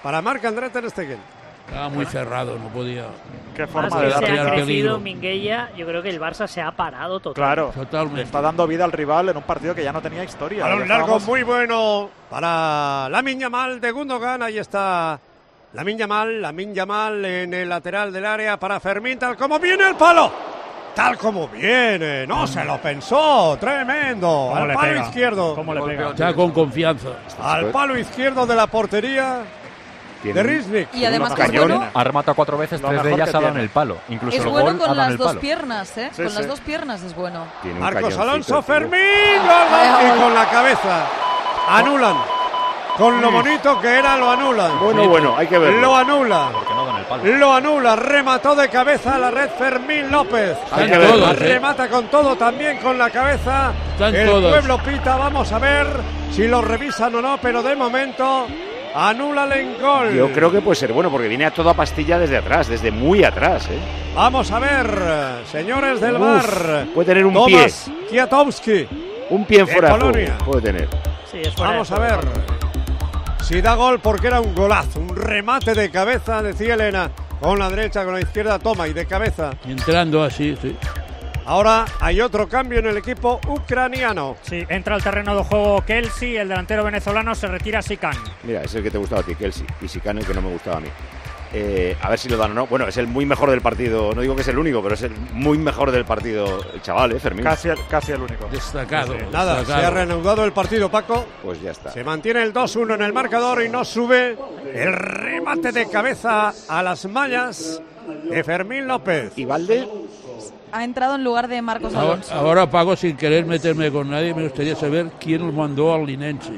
para Marc-André ter Stegen. Estaba muy cerrado, no podía. Qué Más forma que de se darle ha al crecido peligro. Minguella, yo creo que el Barça se ha parado total. Claro, Totalmente. le está dando vida al rival en un partido que ya no tenía historia. Balón Ya largo estábamos- muy bueno para Lamine Yamal de Gundogan. Ahí está Lamine Yamal, Lamine Yamal en el lateral del área para Fermín, tal como viene el palo. Tal como viene, no se lo pensó, tremendo. ¿Cómo Al le palo pega? izquierdo. ¿Cómo le pega? Está con confianza. Al palo izquierdo de la portería de Riznik. Y además que es cañón. bueno, Ha rematado cuatro veces, Lo tres de mejor ellas que ha dado en tiene. el palo. Incluso es el bueno gol ha con dado en las el dos palo. piernas, ¿eh? Sí, con las sí. dos piernas es bueno. Tiene un Marcos cañoncito, Alonso, tío. Fermín, gol, y con la cabeza anulan. Con lo bonito que era lo anulan. Bueno, bueno, hay que verlo. Lo anula. Porque no da en el palo. Lo anula, remató de cabeza a la red Fermín López. Están que verlo. todas, ¿eh? Remata con todo también con la cabeza. Están El todas. pueblo pita, vamos a ver si lo revisan o no, pero de momento anula en gol. Yo creo que puede ser bueno porque viene a toda pastilla desde atrás, desde muy atrás. ¿eh? Vamos a ver, señores del Uf, bar. puede tener un Tomasz Kwiatkowski. Un pie en de fuera de juego Polonia. puede tener. Sí, es fuera Vamos de a juego. ver si da gol porque era un golazo, un remate de cabeza, decía Elena. Con la derecha, con la izquierda, toma y de cabeza. Entrando así, sí. Ahora hay otro cambio en el equipo ucraniano. Sí, entra al terreno de juego Kelsey, el delantero venezolano, se retira Sikan. Mira, es el que te gustaba a ti, Kelsey. Y Sikan el que no me gustaba a mí. Eh, a ver si lo dan o no. Bueno, es el muy mejor del partido. No digo que es el único, pero es el muy mejor del partido. El chaval, ¿eh, Fermín? Casi el, casi el único. Destacado. Nada, destacado. se ha reanudado el partido, Paco. Pues ya está. Se mantiene el dos uno en el marcador y no sube el remate de cabeza a las mallas de Fermín López. ¿Y Valde? Ha entrado en lugar de Marcos Ahora, Alonso. ahora Pago, sin querer meterme con nadie, me gustaría saber quién nos mandó al Linense.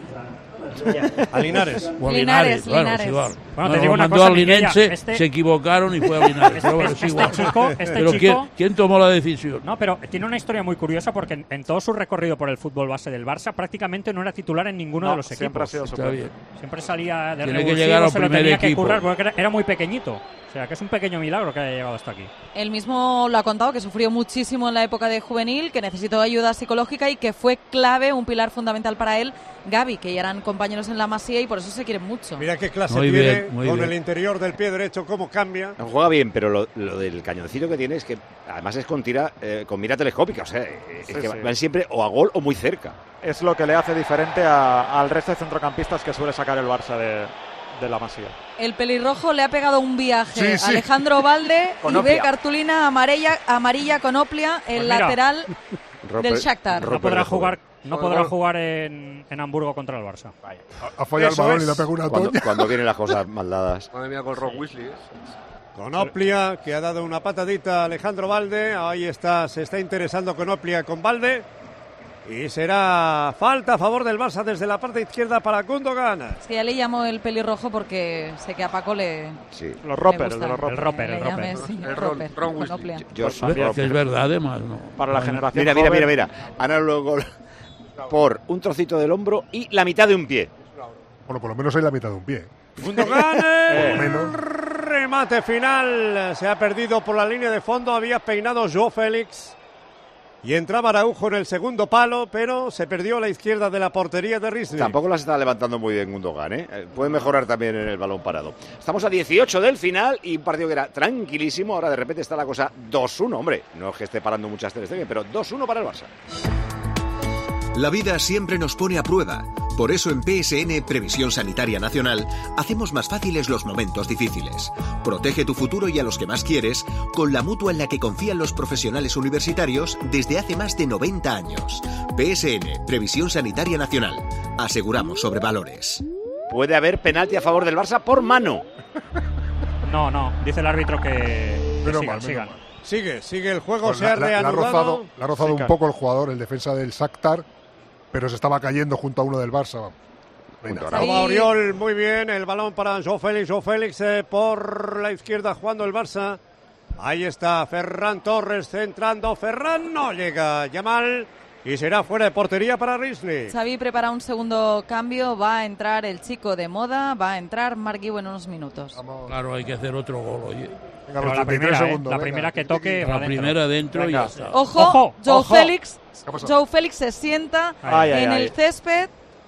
A Linares. O a Linares, Bueno, Linares. es igual. Bueno, No, te digo nos una mandó cosa, al Minguella, Linense, este- se equivocaron y fue a Linares. Pero bueno, es Este igual. chico- este Pero chico- ¿quién, quién tomó la decisión? No, pero tiene una historia muy curiosa porque en, en todo su recorrido por el fútbol base del Barça prácticamente no era titular en ninguno No, de los equipos. siempre ha sido Está suplente. bien. Siempre salía de Tiene que revulsivo, llegar al se lo primer tenía que equipo. currar porque era, era muy pequeñito. O sea, que es un pequeño milagro que haya llegado hasta aquí. Él mismo lo ha contado, que sufrió muchísimo en la época de juvenil, que necesitó ayuda psicológica y que fue clave, un pilar fundamental para él, Gavi, que ya eran compañeros en la Masía y por eso se quieren mucho. Mira qué clase Muy tiene bien, muy con bien. el interior del pie derecho, cómo cambia. No, juega bien, pero lo, lo del cañoncito que tiene es que además es con tira, eh, con mira telescópica. O sea, eh, es Sí, que sí. van siempre o a gol o muy cerca. Es lo que le hace diferente a- al resto de centrocampistas que suele sacar el Barça de, de la Masía. El pelirrojo le ha pegado un viaje Sí, a sí. Alejandro Valde y Conoplia. ve cartulina amarilla, amarilla con Oplia, el Pues mira. lateral Roper- del Shakhtar. No Roper podrá de joven. jugar, no Joder, podrá gol. jugar en, en Hamburgo contra el Barça. Ha, ha fallado el Eso balón es. y le ha pegado una Cuando, toña. cuando vienen las cosas mal dadas. Madre mía, con Rob Weasley. ¿eh? Con Oplia, que ha dado una patadita a Alejandro Valde. Ahí está, se está interesando con Oplia con Valde. Y será falta a favor del Barça desde la parte izquierda para Gundogan. Sí, ya le llamo el pelirrojo porque sé que a Paco le. Sí. Los Roper, le el de gusta los El Roper. Roper, que el le Roper. llames, sí, El Ron- Roper, Ron con Weasley. Oplia. George También. Que es verdad, además. ¿no? Para la Bueno, generación Mira, mira, joven, mira, mira. Han anulado el gol por un trocito del hombro y la mitad de un pie. Bueno, por lo menos hay la mitad de un pie. Gundogan, el menos. remate final. Se ha perdido por la línea de fondo. Había peinado Joao Félix. Y entraba Araujo en el segundo palo, pero se perdió a la izquierda de la portería de Riznik. Tampoco las está levantando muy bien Gundogan, ¿eh? Eh, Puede mejorar también en el balón parado. Estamos a dieciocho del final y un partido que era tranquilísimo. Ahora de repente está la cosa dos uno, hombre. No es que esté parando muchas Ter Stegen, pero dos uno para el Barça. La vida siempre nos pone a prueba. Por eso en P S N Previsión Sanitaria Nacional hacemos más fáciles los momentos difíciles. Protege tu futuro y a los que más quieres con la mutua en la que confían los profesionales universitarios desde hace más de noventa años. P S N Previsión Sanitaria Nacional. Aseguramos sobre valores. Puede haber penalti a favor del Barça por mano. No, no, dice el árbitro que, que Menos sigan, mal, menos sigan. mal. Sigue, sigue el juego, Pues se la, ha la- la ha reanudado. rozado, la ha rozado Sí, un claro. poco el jugador, el defensa del Shakhtar, pero se estaba cayendo junto a uno del Barça. Vamos. Venga. Junto a Toma Oriol, muy bien, el balón para Joao Félix, Joao Félix eh, por la izquierda jugando el Barça. Ahí está Ferran Torres centrando, Ferran no llega, Yamal, y será fuera de portería para Riznik. Xavi prepara un segundo cambio, va a entrar el chico de moda, va a entrar Marc Guiu en unos minutos. Claro, hay que hacer otro gol, oye. Venga, Pero los la treinta y tres primera, ¿eh? segundos, La venga. primera que toque va La dentro. primera dentro y Venga. ya está. Ojo, Ojo, Joao ojo. Félix, ¿Qué ha pasado? Joao Félix se sienta Ay, ay, en ay. el césped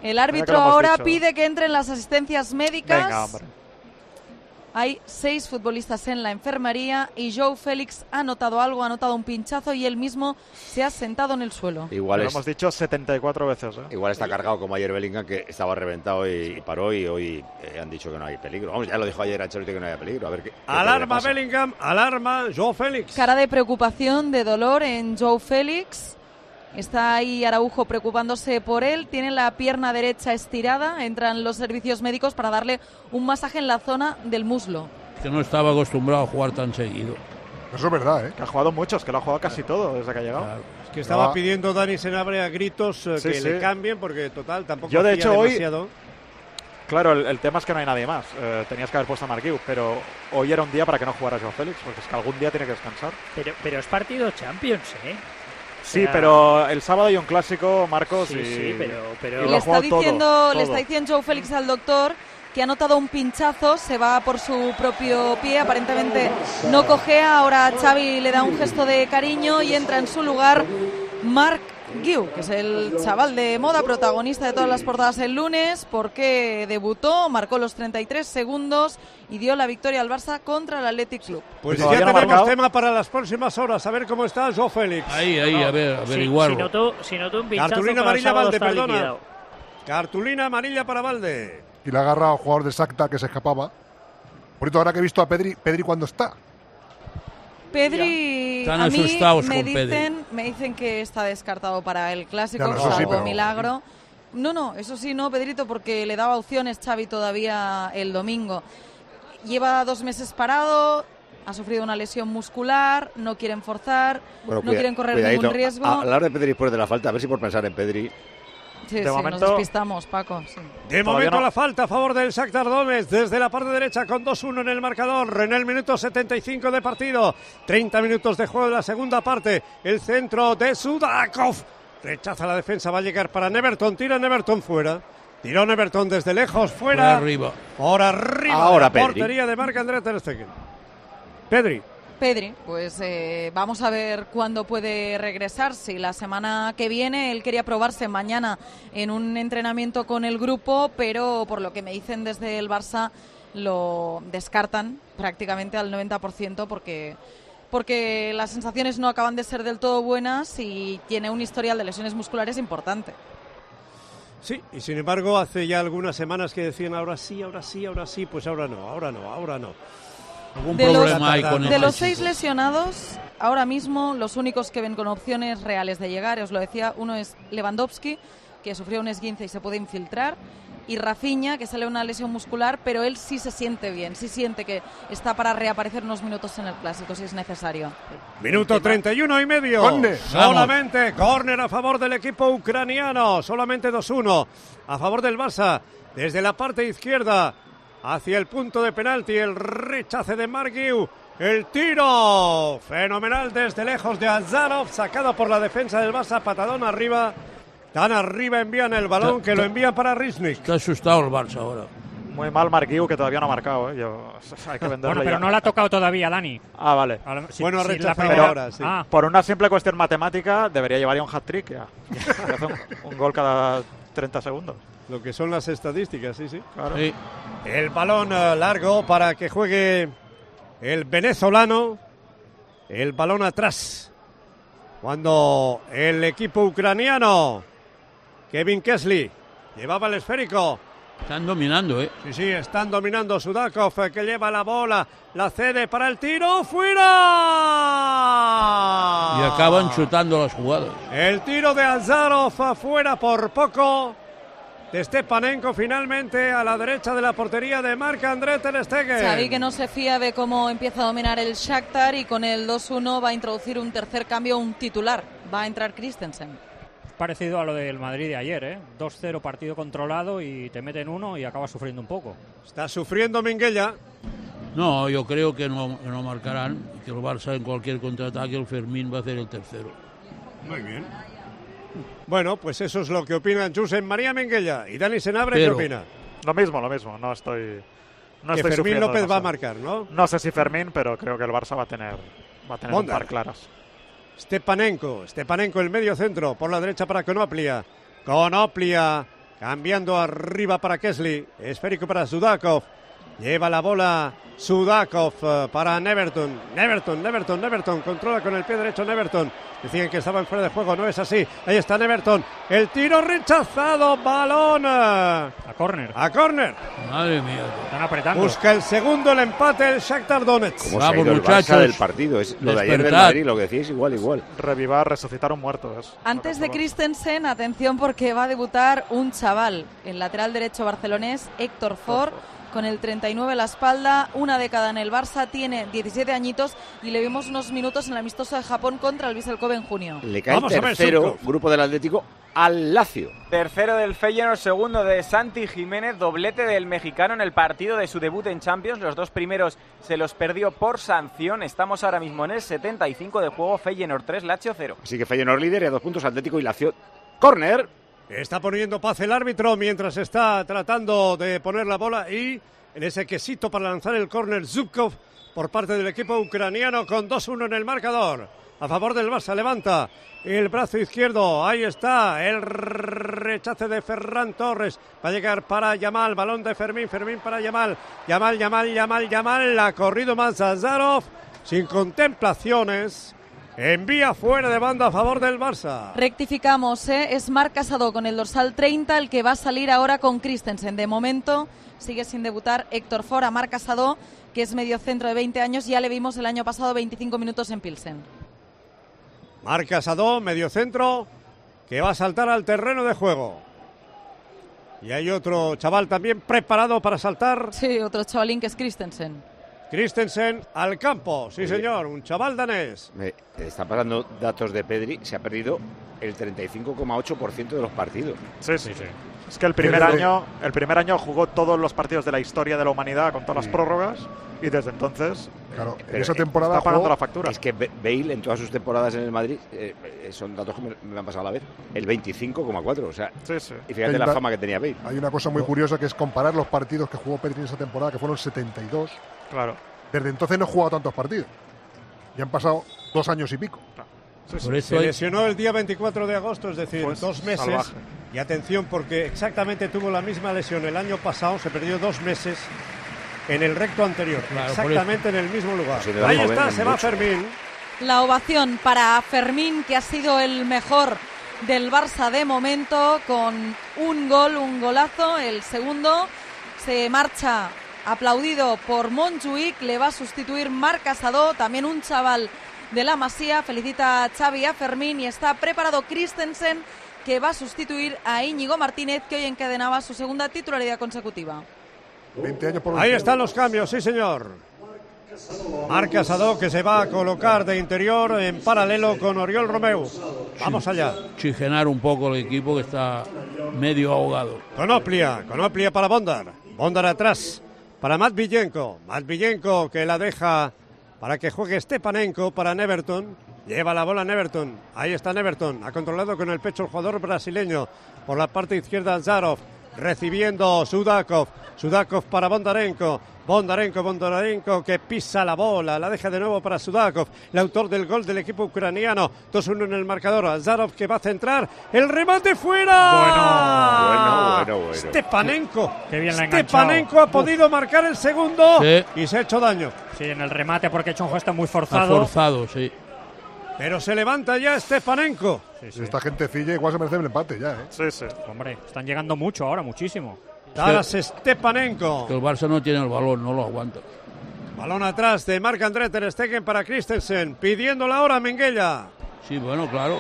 El árbitro ahora pide que entren las asistencias médicas. Venga, hombre. Hay seis futbolistas en la enfermería y Joe Félix ha notado algo, ha notado un pinchazo y él mismo se ha sentado en el suelo. Igual es, lo hemos dicho setenta y cuatro veces. ¿eh? Igual está cargado como ayer Bellingham, que estaba reventado y, y paró, y hoy eh, han dicho que no hay peligro. Vamos, ya lo dijo ayer Ancelotti que no hay peligro. A ver qué, qué alarma Bellingham, alarma Joe Félix. Cara de preocupación, de dolor en Joe Félix. Está ahí Araujo preocupándose por él, tiene la pierna derecha estirada, entran los servicios médicos para darle un masaje en la zona del muslo. Que no estaba acostumbrado a jugar tan seguido. Eso es verdad, ¿eh? Que ha jugado muchos, que lo ha jugado casi todo desde que ha llegado. Claro. Es que estaba no. pidiendo Dani Senabre a gritos eh, sí, que sí. le cambien, porque total tampoco Yo de hacía hecho demasiado. hoy, claro, el, el tema es que no hay nadie más. Eh, tenías que haber puesto a Marquiu, pero hoy era un día para que no jugara Joao Félix, porque es que algún día tiene que descansar. Pero, pero es partido Champions, ¿eh? Sí, o sea, pero el sábado hay un clásico, Marcos, sí, y, sí, pero, pero... y le, lo ha está jugado diciendo, todo, le todo. está diciendo Joe Félix al doctor que ha notado un pinchazo, se va por su propio pie, aparentemente no cojea, ahora Xavi le da un gesto de cariño y entra en su lugar Marc Guiu, que es el chaval de moda, protagonista de todas las portadas el lunes, porque debutó, marcó los treinta y tres segundos y dio la victoria al Barça contra el Athletic Club. Pues ¿Todavía ya no ha tenemos marcado? tema para las próximas horas, a ver cómo está Joe Félix. Ahí, ahí, No, a ver, si, averiguarlo. si notó, si notó un pinchazo, Cartulina pero el amarilla sábado Valde, está perdona. liquidado. Cartulina amarilla para Valde. Y le agarra al jugador de Shakhtar que se escapaba. Por eso ahora que he visto a Pedri, Pedri cuando está. Pedri, Están a mí asustados me con dicen, Pedri. me dicen que está descartado para el Clásico, Ya, no, eso salvo sí, pero- milagro. No, no, eso sí, no, Pedrito, porque le daba opciones Xavi todavía el domingo. Lleva dos meses parado, ha sufrido una lesión muscular, no quieren forzar, Bueno, no cuida- quieren correr cuidadito. ningún riesgo. A, a hablar de Pedri después de la falta, a ver si por pensar en Pedri. Sí, de sí, momento- nos despistamos, Paco. Sí. De Todavía momento no. la falta a favor del Shakhtar Donetsk desde la parte derecha con dos uno en el marcador en el minuto setenta y cinco de partido. treinta minutos de juego en la segunda parte. El centro de Sudakov. Rechaza la defensa, va a llegar para Neverton. Tira Neverton fuera. Tiró Neverton desde lejos, fuera. Por arriba. Por arriba. Ahora de la Pedri. portería de Marc-André ter Stegen. Pedri. Pedri, pues eh, vamos a ver cuándo puede regresar. Si la semana que viene, él quería probarse mañana en un entrenamiento con el grupo, pero por lo que me dicen desde el Barça lo descartan prácticamente al noventa por ciento porque, porque las sensaciones no acaban de ser del todo buenas y tiene un historial de lesiones musculares importante. Sí, y sin embargo hace ya algunas semanas que decían ahora sí, ahora sí, ahora sí, pues ahora no, ahora no, ahora no. Algún De los, problema hay con de este los chico. seis lesionados, ahora mismo los únicos que ven con opciones reales de llegar, os lo decía, uno es Lewandowski, que sufrió un esguince y se puede infiltrar, y Rafinha, que sale una lesión muscular, pero él sí se siente bien, sí siente que está para reaparecer unos minutos en el Clásico, si es necesario. Minuto treinta y uno y medio. ¿Dónde? Solamente córner a favor del equipo ucraniano. Solamente dos uno a favor del Barça. Desde la parte izquierda hacia el punto de penalti. El rechace de Marc Guiu. El tiro fenomenal desde lejos de Azarov. Sacado por la defensa del Barça. Patadón arriba. Tan arriba envían el balón que lo envían para Riznik. Está asustado el Barça ahora. Muy mal Marquiu, que todavía no ha marcado. ¿eh? Yo, hay que venderle Bueno, pero ya. no la ha tocado todavía, Dani. Ah, vale. A lo- si- Bueno, ha si la rechazado primera- ahora, sí. Ah, Por una simple cuestión matemática, debería llevar ya un hat-trick. Ya. Que hace un, un gol cada treinta segundos. Lo que son las estadísticas, sí, sí. Claro. Sí. El balón eh, largo para que juegue el venezolano. El balón atrás. Cuando el equipo ucraniano, Kevin Kesley, llevaba el esférico. Están dominando, ¿eh? Sí, sí, están dominando Sudakov, eh, que lleva la bola, la cede para el tiro, ¡fuera! Y acaban chutando las jugadas. El tiro de Azarov afuera por poco. De Stepanenko finalmente a la derecha de la portería de Marc-André ter Stegen. Xavi, que no se fía de cómo empieza a dominar el Shakhtar y con el dos uno va a introducir un tercer cambio, un titular. Va a entrar Christensen. parecido a lo del Madrid de ayer, ¿eh? dos cero, partido controlado y te meten uno y acabas sufriendo un poco. Está sufriendo Minguella. No, yo creo que no, que no marcarán, que el Barça en cualquier contraataque, el Fermín va a hacer el tercero. Muy bien. Bueno, pues eso es lo que opinan Josep María Minguella. ¿Y Dani Senabre Pero- qué opina? Lo mismo, lo mismo. No estoy. No Que estoy Fermín sufriendo López va a demasiado. marcar, ¿no? No sé si Fermín, pero creo que el Barça va a tener, va a tener un Mondar. par claras. Stepanenko, Stepanenko el medio centro, por la derecha para Konoplia. Konoplia Cambiando arriba para Kesley. Esférico para Sudakov. Lleva la bola Sudakov uh, para Neverton. Neverton, Neverton, Neverton. Controla con el pie derecho Neverton. Decían que estaban fuera de juego, no es así. Ahí está Neverton. El tiro rechazado. Balón. A córner. A córner. Madre mía. Están apretando. Busca el segundo, el empate, el Shakhtar Donetsk. ¿Cómo se ha ido el Barça del partido? Es lo de ayer del Madrid, lo que decís, igual, igual. Revivar, resucitar un muerto. Es Antes de Christensen, atención porque va a debutar un chaval, el lateral derecho barcelonés, Héctor Ford, con el treinta y nueve en la espalda, una década en el Barça, tiene diecisiete añitos y le vimos unos minutos en el amistoso de Japón contra el Vissel Kobe en junio. Le cae el tercero, grupo del Atlético, al Lazio. Tercero del Feyenoord, segundo de Santi Jiménez, doblete del mexicano en el partido de su debut en Champions. Los dos primeros se los perdió por sanción. Estamos ahora mismo en el setenta y cinco de juego, Feyenoord tres, Lazio cero. Así que Feyenoord líder y a dos puntos Atlético y Lazio. Córner. Está poniendo paz el árbitro mientras está tratando de poner la bola y en ese quesito para lanzar el córner Zubkov por parte del equipo ucraniano con dos uno en el marcador. A favor del Barça, levanta el brazo izquierdo, ahí está el rechace de Ferran Torres, va a llegar para Yamal, balón de Fermín, Fermín para Yamal, Yamal, Yamal, Yamal, Yamal, ha corrido más Azarov, sin contemplaciones. Envía fuera de banda a favor del Barça. Rectificamos, ¿eh? Es Marc Casado con el dorsal treinta el que va a salir ahora con Christensen. De momento sigue sin debutar Héctor Ford. A Marc Casado, que es mediocentro de veinte años, ya le vimos el año pasado veinticinco minutos en Pilsen. Marc Casado, mediocentro, que va a saltar al terreno de juego. Y hay otro chaval también preparado para saltar. Sí, otro chavalín que es Christensen. Christensen al campo, sí señor, un chaval danés. Me están pasando datos de Pedri, se ha perdido el treinta y cinco coma ocho por ciento de los partidos. Sí, sí, sí. Es que el primer año, el primer año jugó todos los partidos de la historia de la humanidad con todas las prórrogas y desde entonces claro, en pero esa temporada está pagando jugó, la factura. Es que Bale en todas sus temporadas en el Madrid, eh, son datos que me, me han pasado a la vez, el veinticinco coma cuatro, o sea, sí, sí. Y fíjate la fama que tenía Bale. Hay una cosa muy curiosa que es comparar los partidos que jugó Pedri en esa temporada, que fueron setenta y dos. Claro. Desde entonces no he jugado tantos partidos. Y han pasado dos años y pico. Sí, sí. Se hay... lesionó el día veinticuatro de agosto, es decir, pues dos meses. Salvaje. Y atención, porque exactamente tuvo la misma lesión el año pasado, se perdió dos meses en el recto anterior, claro, exactamente en el mismo lugar. Pues ahí está, se va Fermín. La ovación para Fermín, que ha sido el mejor del Barça de momento, con un gol, un golazo. El segundo se marcha aplaudido por Montjuic, le va a sustituir Marc Casado, también un chaval de la Masía. Felicita a Xavi a Fermín y está preparado Christensen, que va a sustituir a Íñigo Martínez, que hoy encadenaba su segunda titularidad consecutiva. veinte años por Ahí están los cambios, sí señor. Marc Casado, que se va a colocar de interior en paralelo con Oriol Romeu. Vamos allá. Oxigenar un poco el equipo que está medio ahogado. Konoplia, Konoplia para Bondar. Bondar atrás para Matviyenko. Matviyenko que la deja para que juegue Stepanenko para Neverton. Lleva la bola Neverton. Ahí está Neverton. Ha controlado con el pecho el jugador brasileño. Por la parte izquierda Zarov. Recibiendo Sudakov. Sudakov para Bondarenko. Bondarenko, Bondarenko que pisa la bola. La deja de nuevo para Sudakov. El autor del gol del equipo ucraniano. dos uno en el marcador. Zarov que va a centrar. El remate fuera. Bueno, bueno, bueno. bueno. Stepanenko. Qué bien la ha Stepanenko ha podido Uf. marcar el segundo. Sí. Y se ha hecho daño. Sí, en el remate porque ha hecho un gesto muy forzado. Ha forzado, sí. Pero se levanta ya Stepanenko. Sí, sí. Esta gentecilla igual se merece el empate ya, ¿eh? Sí, sí. Hombre, están llegando mucho ahora, muchísimo. Taras Stepanenko. Que el Barça no tiene el balón, no lo aguanta. Balón atrás de Marc-André ter Stegen para Christensen, pidiéndola ahora a Minguella. Sí, bueno, claro.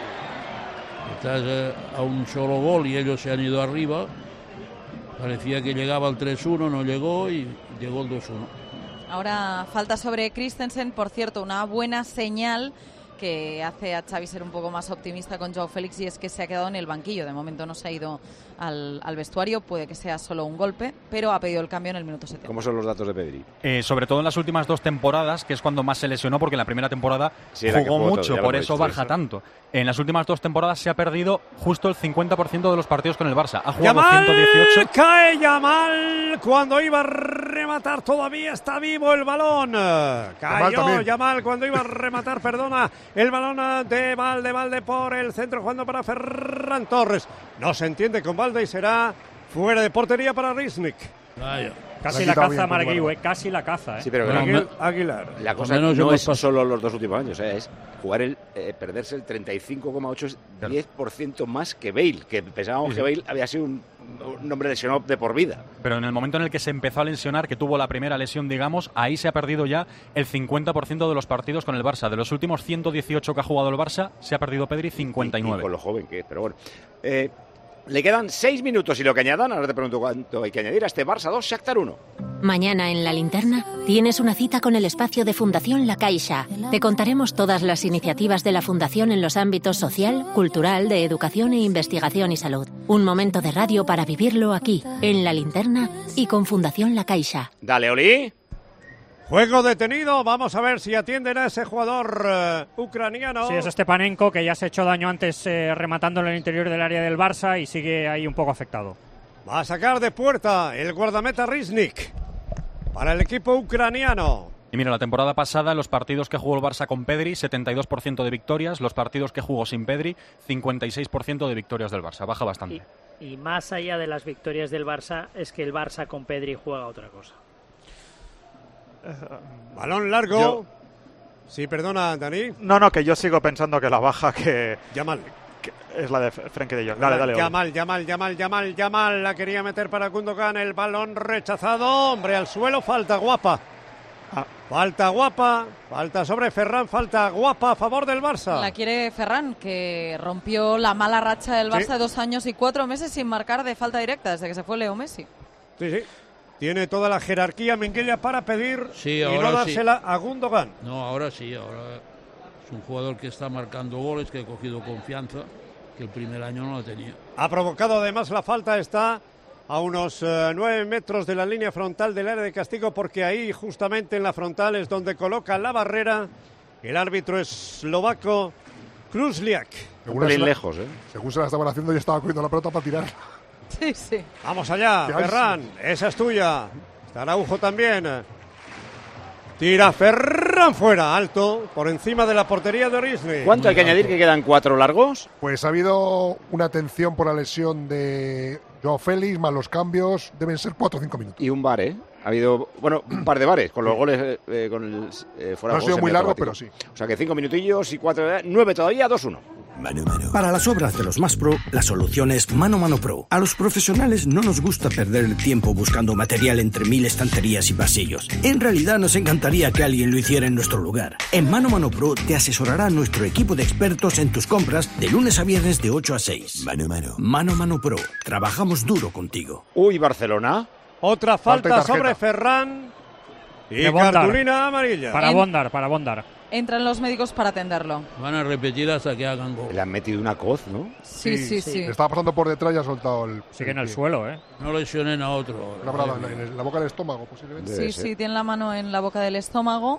Estás eh, a un solo gol y ellos se han ido arriba. Parecía que llegaba el tres uno, no llegó y llegó el dos uno. Ahora falta sobre Christensen, por cierto, una buena señal que hace a Xavi ser un poco más optimista con Joao Félix, y es que se ha quedado en el banquillo. De momento no se ha ido al, al vestuario, puede que sea solo un golpe, pero ha pedido el cambio en el minuto setenta. ¿Cómo son los datos de Pedri? Eh, sobre todo en las últimas dos temporadas, que es cuando más se lesionó, porque en la primera temporada sí, jugó mucho, todo, por eso visto, baja eso. tanto. En las últimas dos temporadas se ha perdido justo el cincuenta por ciento de los partidos con el Barça. Ha jugado Yamal, ciento dieciocho. Cae Yamal cuando iba a rematar, todavía está vivo el balón. Cayó Yamal cuando iba a rematar, perdona. El balón de Valde, Valde por el centro jugando para Ferran Torres. No se entiende con Valde y será fuera de portería para Riznik. Vaya. Casi la caza Marguiu, eh, casi la caza. Eh. Sí, pero bueno, Aguilar, Aguilar. La cosa no es solo los dos últimos años, eh, es jugar el eh, perderse el treinta y cinco coma ocho, es diez por ciento más que Bale, que pensábamos sí, que Bale había sido un, un hombre lesionado de por vida. Pero en el momento en el que se empezó a lesionar, que tuvo la primera lesión, digamos, ahí se ha perdido ya el cincuenta por ciento de los partidos con el Barça. De los últimos ciento dieciocho que ha jugado el Barça, se ha perdido Pedri cincuenta y nueve. Y, y con lo joven que es, pero bueno. Eh, Le quedan seis minutos y lo que añadan, ahora te pregunto cuánto hay que añadir a este Barça dos, Shakhtar uno. Mañana en La Linterna tienes una cita con el espacio de Fundación La Caixa. Te contaremos todas las iniciativas de la Fundación en los ámbitos social, cultural, de educación e investigación y salud. Un momento de radio para vivirlo aquí, en La Linterna y con Fundación La Caixa. Dale, Oli. Juego detenido, vamos a ver si atienden a ese jugador uh, ucraniano. Sí, es Stepanenko, que ya se ha hecho daño antes eh, rematando en el interior del área del Barça y sigue ahí un poco afectado. Va a sacar de puerta el guardameta Riznik para el equipo ucraniano. Y mira, la temporada pasada, los partidos que jugó el Barça con Pedri, setenta y dos por ciento de victorias. Los partidos que jugó sin Pedri, cincuenta y seis por ciento de victorias del Barça. Baja bastante. Y, y más allá de las victorias del Barça, es que el Barça con Pedri juega otra cosa. Balón largo. Yo... Sí, perdona, Dani. No, no, que yo sigo pensando que la baja que... Yamal. Que es la de Frenkie de Jong. Dale, dale. Yamal, Yamal, Yamal, Yamal, Yamal. La quería meter para Gundogan. El balón rechazado. Hombre, al suelo. Falta guapa. Ah. Falta guapa. Falta sobre Ferran. Falta guapa a favor del Barça. La quiere Ferran, que rompió la mala racha del Barça de sí. dos años y cuatro meses sin marcar de falta directa desde que se fue Leo Messi. Sí, sí. Tiene toda la jerarquía Minguella para pedir sí, y no dársela sí. a Gundogan. No, ahora sí, ahora es un jugador que está marcando goles, que ha cogido confianza, que el primer año no la tenía. Ha provocado además la falta, está a unos uh, nueve metros de la línea frontal del área de castigo, porque ahí justamente en la frontal es donde coloca la barrera el árbitro eslovaco Kruzliak. Un pelín lejos, ¿eh? Según se la estaban haciendo, ya estaba cogiendo la pelota para tirar. Sí, sí. Vamos allá, Ferran, esa es tuya. Está Araujo también. Tira Ferran fuera, alto, por encima de la portería de Riznik. ¿Cuánto hay que añadir, que quedan cuatro largos? Pues ha habido una atención por la lesión de Joao Félix, más los cambios, deben ser cuatro o cinco minutos. Y un bar, ¿eh? Ha habido, bueno, un par de bares con los goles eh, con el eh, fuera no ha sido muy largo, pero sí. O sea que cinco minutillos y cuatro, nueve todavía, dos uno. Mano Mano. Para las obras de los más pro, la solución es Mano Mano Pro. A los profesionales no nos gusta perder el tiempo buscando material entre mil estanterías y pasillos. En realidad nos encantaría que alguien lo hiciera en nuestro lugar. En Mano Mano Pro te asesorará nuestro equipo de expertos en tus compras de lunes a viernes de ocho a seis. Mano Mano. Mano Mano Pro. Trabajamos duro contigo. Uy, Barcelona. Otra falta, falta sobre Ferran. Y cartulina amarilla. Para Bondar, para Bondar. Entran los médicos para atenderlo. Van a repetir hasta que hagan gol. Le han metido una coz, ¿no? Sí, sí, sí. sí. Le estaba pasando por detrás y ha soltado el... Sigue en el suelo, ¿eh? No lesionen a otro. Una brava en, en la boca del estómago, posiblemente. Sí, sí, tiene la mano en la boca del estómago.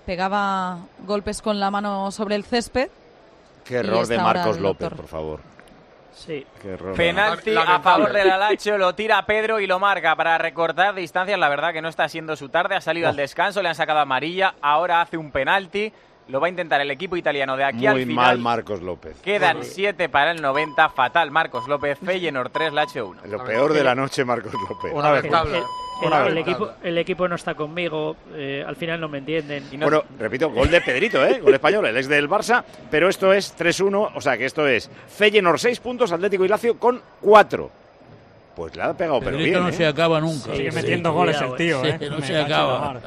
Pegaba golpes con la mano sobre el césped. Qué error de Marcos López, por favor. Sí. Qué error. Penalti a favor del Alacho, lo tira Pedro y lo marca para recortar distancias. La verdad que no está siendo su tarde, ha salido oh. al descanso, le han sacado amarilla, ahora hace un penalti. Lo va a intentar el equipo italiano de aquí Muy al final. Muy mal Marcos López. Quedan siete para el noventa, fatal Marcos López, Feyenoord tres, Lazio uno. Lo peor de la noche, Marcos López. Una vez. El, el, el, el, equipo, el equipo no está conmigo, eh, al final no me entienden. Y no... Bueno, repito, gol de Pedrito, ¿eh? Gol español, el ex del Barça, pero esto es tres uno, o sea que esto es Feyenoord seis puntos, Atlético y Lazio con cuatro. Pues le ha pegado, pero bien, no ¿eh? se acaba nunca. Sí, sigue metiendo sí, goles cuidado, el tío, ¿eh? Sí, no me se acaba.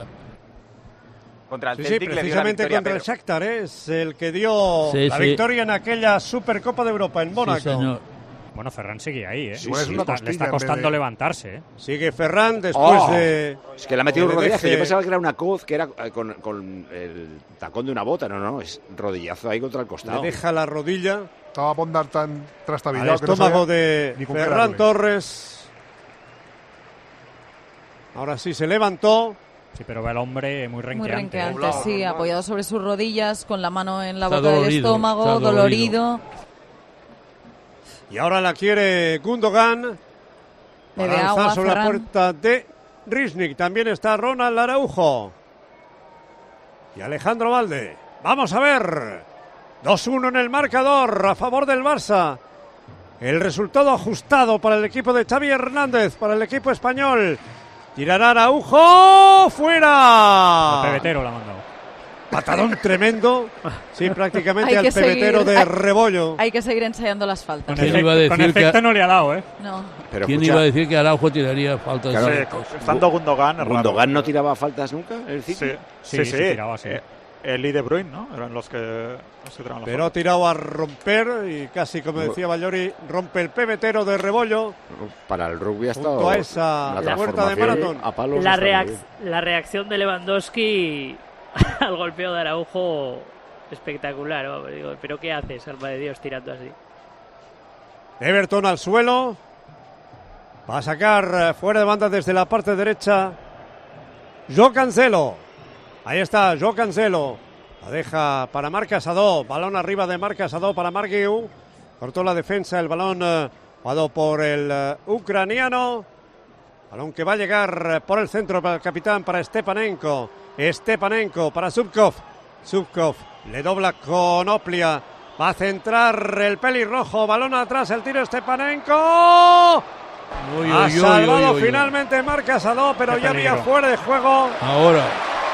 Contra el sí, Celtic sí, precisamente le contra el Shakhtar, ¿eh? Es el que dio sí, la sí. victoria en aquella Supercopa de Europa en Mónaco. Sí, señor. Bueno, Ferran sigue ahí, ¿eh? Sí, sí, sí. Está, le está costando de... levantarse, ¿eh? Sigue Ferran después oh, de... Es que le ha metido un rodillazo. deje... Yo pensaba que era una coz, que era con, con el tacón de una bota. No, no, es rodillazo ahí contra el costado. Le deja la rodilla. Estaba Bondar tan trastabillado. Al estómago que no de Ferran Torres. Ahora sí se levantó. Sí, pero ve al hombre muy renqueante. Muy renqueante, ¿eh? Sí, apoyado sobre sus rodillas, con la mano en la está boca dolorido, del estómago, dolorido. dolorido. Y ahora la quiere Gundogan. Bebe agua, sobre Ferran. la puerta de Riznik. También está Ronald Araujo. Y Alejandro Valde. Vamos a ver. dos uno en el marcador a favor del Barça. El resultado ajustado para el equipo de Xavi Hernández, para el equipo español. Tirará Araujo, fuera. El pebetero la ha mandado. Patadón tremendo. Sí, prácticamente Hay al que pebetero seguir- de hay- Rebollo. Hay que seguir ensayando las faltas. ¿Quién iba a decir con que- efecto no le ha dado, ¿eh? No. Pero ¿Quién escucha, iba a decir que Araujo tiraría faltas? Claro, de- sí, Estando Gundogan, es raro. ¿Gundogan no tiraba faltas nunca en el Sí, City? sí, Sí, sí. sí tiraba, sí. Eh, él y De Bruyne, ¿no? Eran los que, los que tiraban las Pero ha tirado a romper y casi, como decía Ballori, rompe el pebetero de Rebollo. Para el rugby ha Junto estado a esa la puerta de transformación maratón. a palos La, está muy reac- bien. la reacción de Lewandowski al golpeo de Araujo espectacular. ¿No? Digo, ¿pero qué haces, alma de Dios, tirando así? Everton al suelo. Va a sacar eh, fuera de banda desde la parte derecha. Joe Cancelo. Ahí está, Joe Cancelo. La deja para Marc Casadó. Balón arriba de Marc Casadó para Marc Guiu. Cortó la defensa. El balón eh, jugado por el eh, ucraniano. Balón que va a llegar eh, por el centro para el capitán, para Stepanenko. Stepanenko para Zubkov. Zubkov le dobla con Oplia. Va a centrar el pelirrojo. Balón atrás, el tiro Stepanenko. Uy, Ha uy, uy, salvado uy, uy, uy. finalmente Marc Casadó, pero Qué ya había peligro. fuera de juego. Ahora.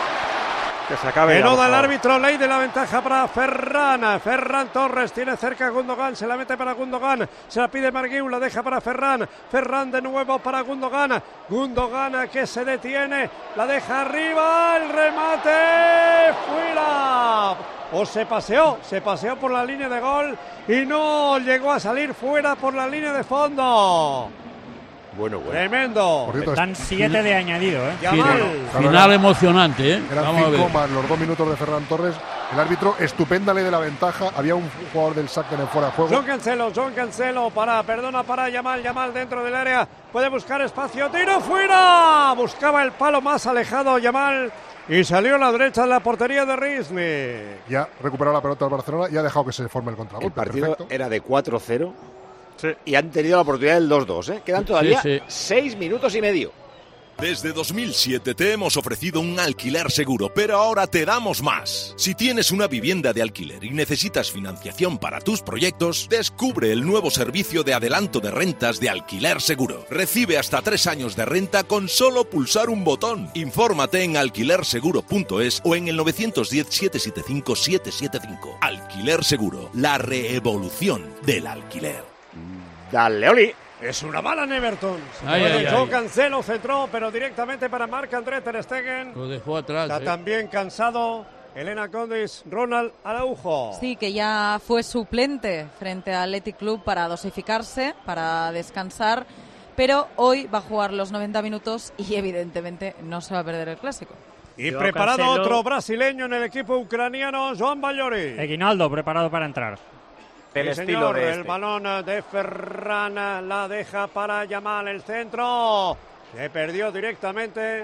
Que se acabe Que ya, no por da el favor. árbitro, ley de la ventaja para Ferran. Ferran Torres tiene cerca a Gundogan, se la mete para Gundogan, se la pide Marguiu, la deja para Ferran. Ferran de nuevo para Gundogan. Gundogan que se detiene, la deja arriba, el remate, fuera. O se paseó, se paseó por la línea de gol y no llegó a salir fuera por la línea de fondo. Bueno, bueno. Tremendo. Por cierto, Están siete de añadido, ¿eh? Yamal. Final emocionante, ¿eh? eran Vamos a cinco ver. más los dos minutos de Ferran Torres. El árbitro, estupenda ley de la ventaja. Había un jugador del S A C en el fuera de juego. John Cancelo, John Cancelo para, perdona, para Yamal, Yamal dentro del área, puede buscar espacio, tiro fuera, buscaba el palo más alejado Yamal y salió a la derecha de la portería de Rizni. Ya ha recuperado la pelota del Barcelona y ha dejado que se forme el El contragolpe. partido Perfecto. era de cuatro cero Sí. y han tenido la oportunidad del dos dos, ¿eh? Quedan todavía Sí, sí. seis minutos y medio. Desde dos mil siete te hemos ofrecido un alquiler seguro, pero ahora te damos más. Si tienes una vivienda de alquiler y necesitas financiación para tus proyectos, descubre el nuevo servicio de adelanto de rentas de Alquiler Seguro. Recibe hasta tres años de renta con solo pulsar un botón. Infórmate en alquiler seguro punto es o en el nueve uno cero, siete siete cinco, siete siete cinco. Alquiler Seguro, la reevolución del alquiler. Dale, Oli. Es una bala en Everton. Ay, Bueno, ay, Joe ay. Cancelo centró, pero directamente para Marc-André Ter Stegen. Lo dejó atrás. Está ¿eh? también cansado Elena Condis, Ronald Araujo. Sí, que ya fue suplente frente al Athletic Club para dosificarse, para descansar, pero hoy va a jugar los noventa minutos y evidentemente no se va a perder el clásico. Y Joao preparado Cancelo. otro brasileño en el equipo ucraniano, Joan Ballori. Eguinaldo preparado para entrar. Del Sí, estilo señor, de el este. balón de Ferran la deja para Yamal, el centro. Se perdió directamente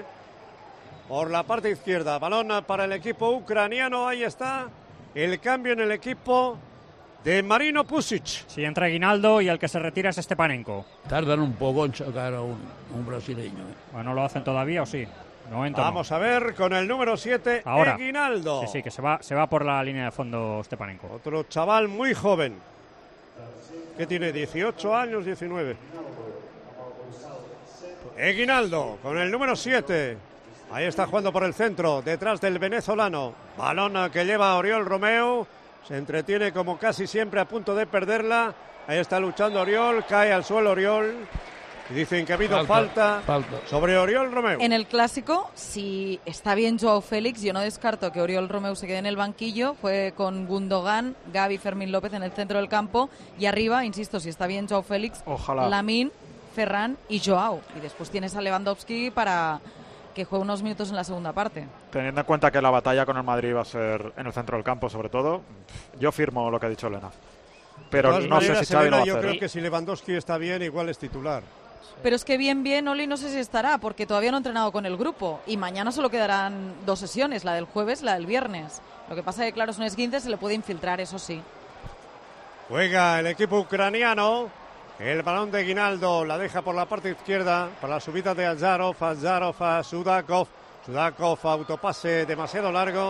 por la parte izquierda. Balón para el equipo ucraniano. Ahí está el cambio en el equipo de Marino Pusic. Si entra Aguinaldo y el que se retira es Stepanenko. Tardan un poco en sacar a un, a un brasileño. ¿eh? Bueno, ¿lo hacen todavía o sí? De momento no. Vamos a ver con el número siete, Ahora. Aguinaldo. Sí, sí, que se va, se va por la línea de fondo Stepanenko. Otro chaval muy joven. Que tiene dieciocho años, diecinueve. Aguinaldo con el número siete. Ahí está jugando por el centro, detrás del venezolano. Balón que lleva Oriol Romeu. Se entretiene como casi siempre a punto de perderla. Ahí está luchando Oriol, cae al suelo Oriol. Y dicen que ha habido falta, Falta, falta. sobre Oriol Romeu. En el clásico, si está bien Joao Félix, yo no descarto que Oriol Romeu se quede en el banquillo. Fue con Gundogan, Gavi, Fermín López en el centro del campo. Y arriba, insisto, si está bien Joao Félix, Ojalá. Lamine, Ferran y Joao. Y después tienes a Lewandowski para que juegue unos minutos en la segunda parte. Teniendo en cuenta que la batalla con el Madrid va a ser en el centro del campo, sobre todo, yo firmo lo que ha dicho Elena. Pero De todas no sé maneras, si Xavi lo va Elena, a yo hacer. creo que si Lewandowski está bien, igual es titular. Pero es que bien, bien, Oli, no sé si estará, porque todavía no ha entrenado con el grupo. Y mañana solo quedarán dos sesiones, la del jueves y la del viernes. Lo que pasa es que, claro, es un esguince, se le puede infiltrar, eso sí. Juega el equipo ucraniano. El balón de Aguinaldo la deja por la parte izquierda para la subida de Azarov. Azarov a Sudakov. Sudakov, autopase demasiado largo.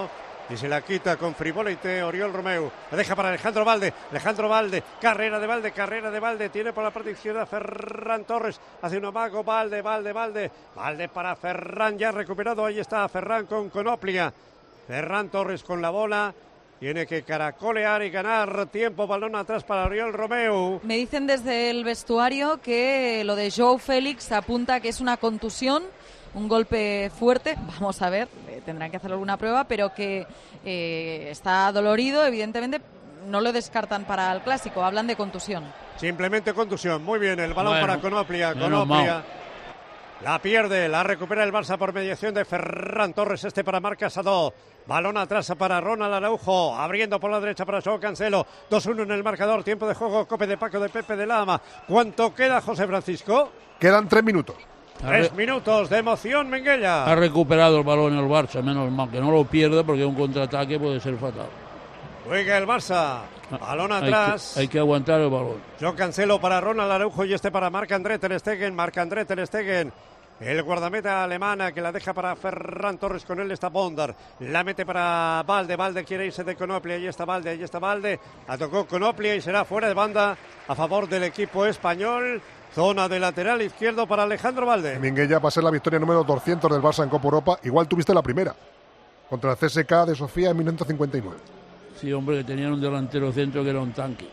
y se la quita con frivolité Oriol Romeu. La deja para Alejandro Valde. Alejandro Valde, carrera de Valde, carrera de Valde. Tiene por la parte izquierda Ferran Torres. Hace un amago, Valde, Valde, Valde. Valde para Ferran, ya recuperado. Ahí está Ferran con Konoplia. Ferran Torres con la bola. Tiene que caracolear y ganar tiempo. Balón atrás para Oriol Romeu. Me dicen desde el vestuario que lo de Joao Félix apunta que es una contusión, un golpe fuerte. Vamos a ver, eh, tendrán que hacer alguna prueba, pero que eh, está dolorido, evidentemente. No lo descartan para el Clásico, hablan de contusión. Simplemente contusión. Muy bien, el balón bueno, para Konoplia. Konoplia. Konoplia la pierde, la recupera el Barça por mediación de Ferran Torres. Este para Marc Casado. Balón atrás para Ronald Araujo, abriendo por la derecha para Joao Cancelo. dos uno en el marcador, tiempo de juego, Cope de Paco de Pepe de Lama. ¿Cuánto queda, José Francisco? Quedan tres minutos. Tres minutos de emoción, Minguella. Ha recuperado el balón el Barça, menos mal que no lo pierde porque un contraataque puede ser fatal. Juega el Barça, balón atrás. Hay que, hay que aguantar el balón. Joao Cancelo para Ronald Araujo y este para Marc-André ter Stegen. Marc-André ter Stegen. El guardameta alemana que la deja para Ferran Torres, con él está Bondar, la mete para Valde, Valde quiere irse de Konoplia, ahí está Valde, ahí está Valde, la tocó Konoplia y será fuera de banda a favor del equipo español. Zona de lateral izquierdo para Alejandro Valde. Minguella va a ser la victoria número doscientos del Barça en Copa Europa, igual tuviste la primera, contra el C S K de Sofía en mil novecientos cincuenta y nueve. Sí, hombre, que tenían un delantero centro que era un tanque.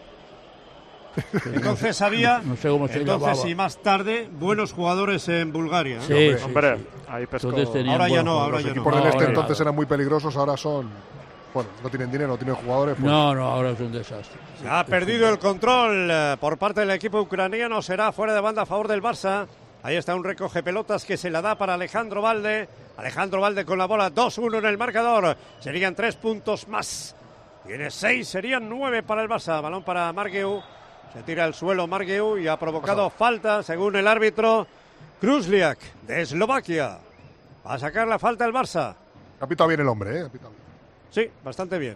Entonces había, no sé cómo se entonces llamaba. y más tarde, buenos jugadores en Bulgaria. Sí, sí, sí, hombre, sí. ahí pescó. Ahora ya no, ahora Los ya no. equipos del No, este ahora entonces nada. eran muy peligrosos, ahora son... Bueno, no tienen dinero, no tienen jugadores. Pues... No, no, ahora es un desastre. Se ha perdido el control eh, por parte del equipo ucraniano, será fuera de banda a favor del Barça. Ahí está un recoge pelotas que se la da para Alejandro Valde. Alejandro Valde con la bola, dos uno en el marcador. Serían tres puntos más. Tiene seis, serían nueve para el Barça. Balón para Margueu. Se tira al suelo Margueu y ha provocado falta, según el árbitro Krusliak, de Eslovaquia. Va a sacar la falta el Barça. Ha pitado bien el hombre, ¿eh? Ha pitado bien. Sí, bastante bien.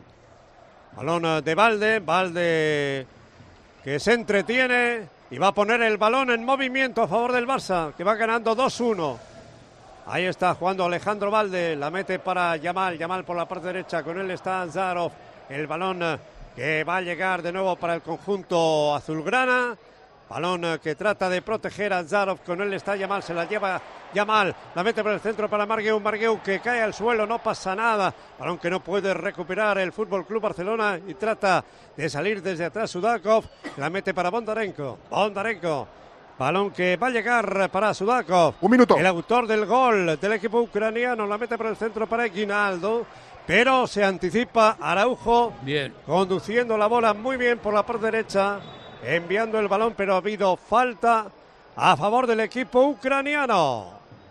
Balón de Valde, Valde que se entretiene y va a poner el balón en movimiento a favor del Barça, que va ganando dos uno. Ahí está jugando Alejandro Valde, la mete para Yamal, Yamal por la parte derecha, con él está Zarov. El balón que va a llegar de nuevo para el conjunto azulgrana. Balón que trata de proteger a Zarov, con él está Yamal, se la lleva Yamal, la mete por el centro para Margueu, Margueu que cae al suelo, no pasa nada. Balón que no puede recuperar el Fútbol Club Barcelona y trata de salir desde atrás Sudakov, la mete para Bondarenko, Bondarenko. Balón que va a llegar para Sudakov. Un minuto. El autor del gol del equipo ucraniano la mete por el centro para Aguinaldo. Pero se anticipa Araujo. Bien. Conduciendo la bola muy bien por la parte derecha. Enviando el balón, pero ha habido falta a favor del equipo ucraniano.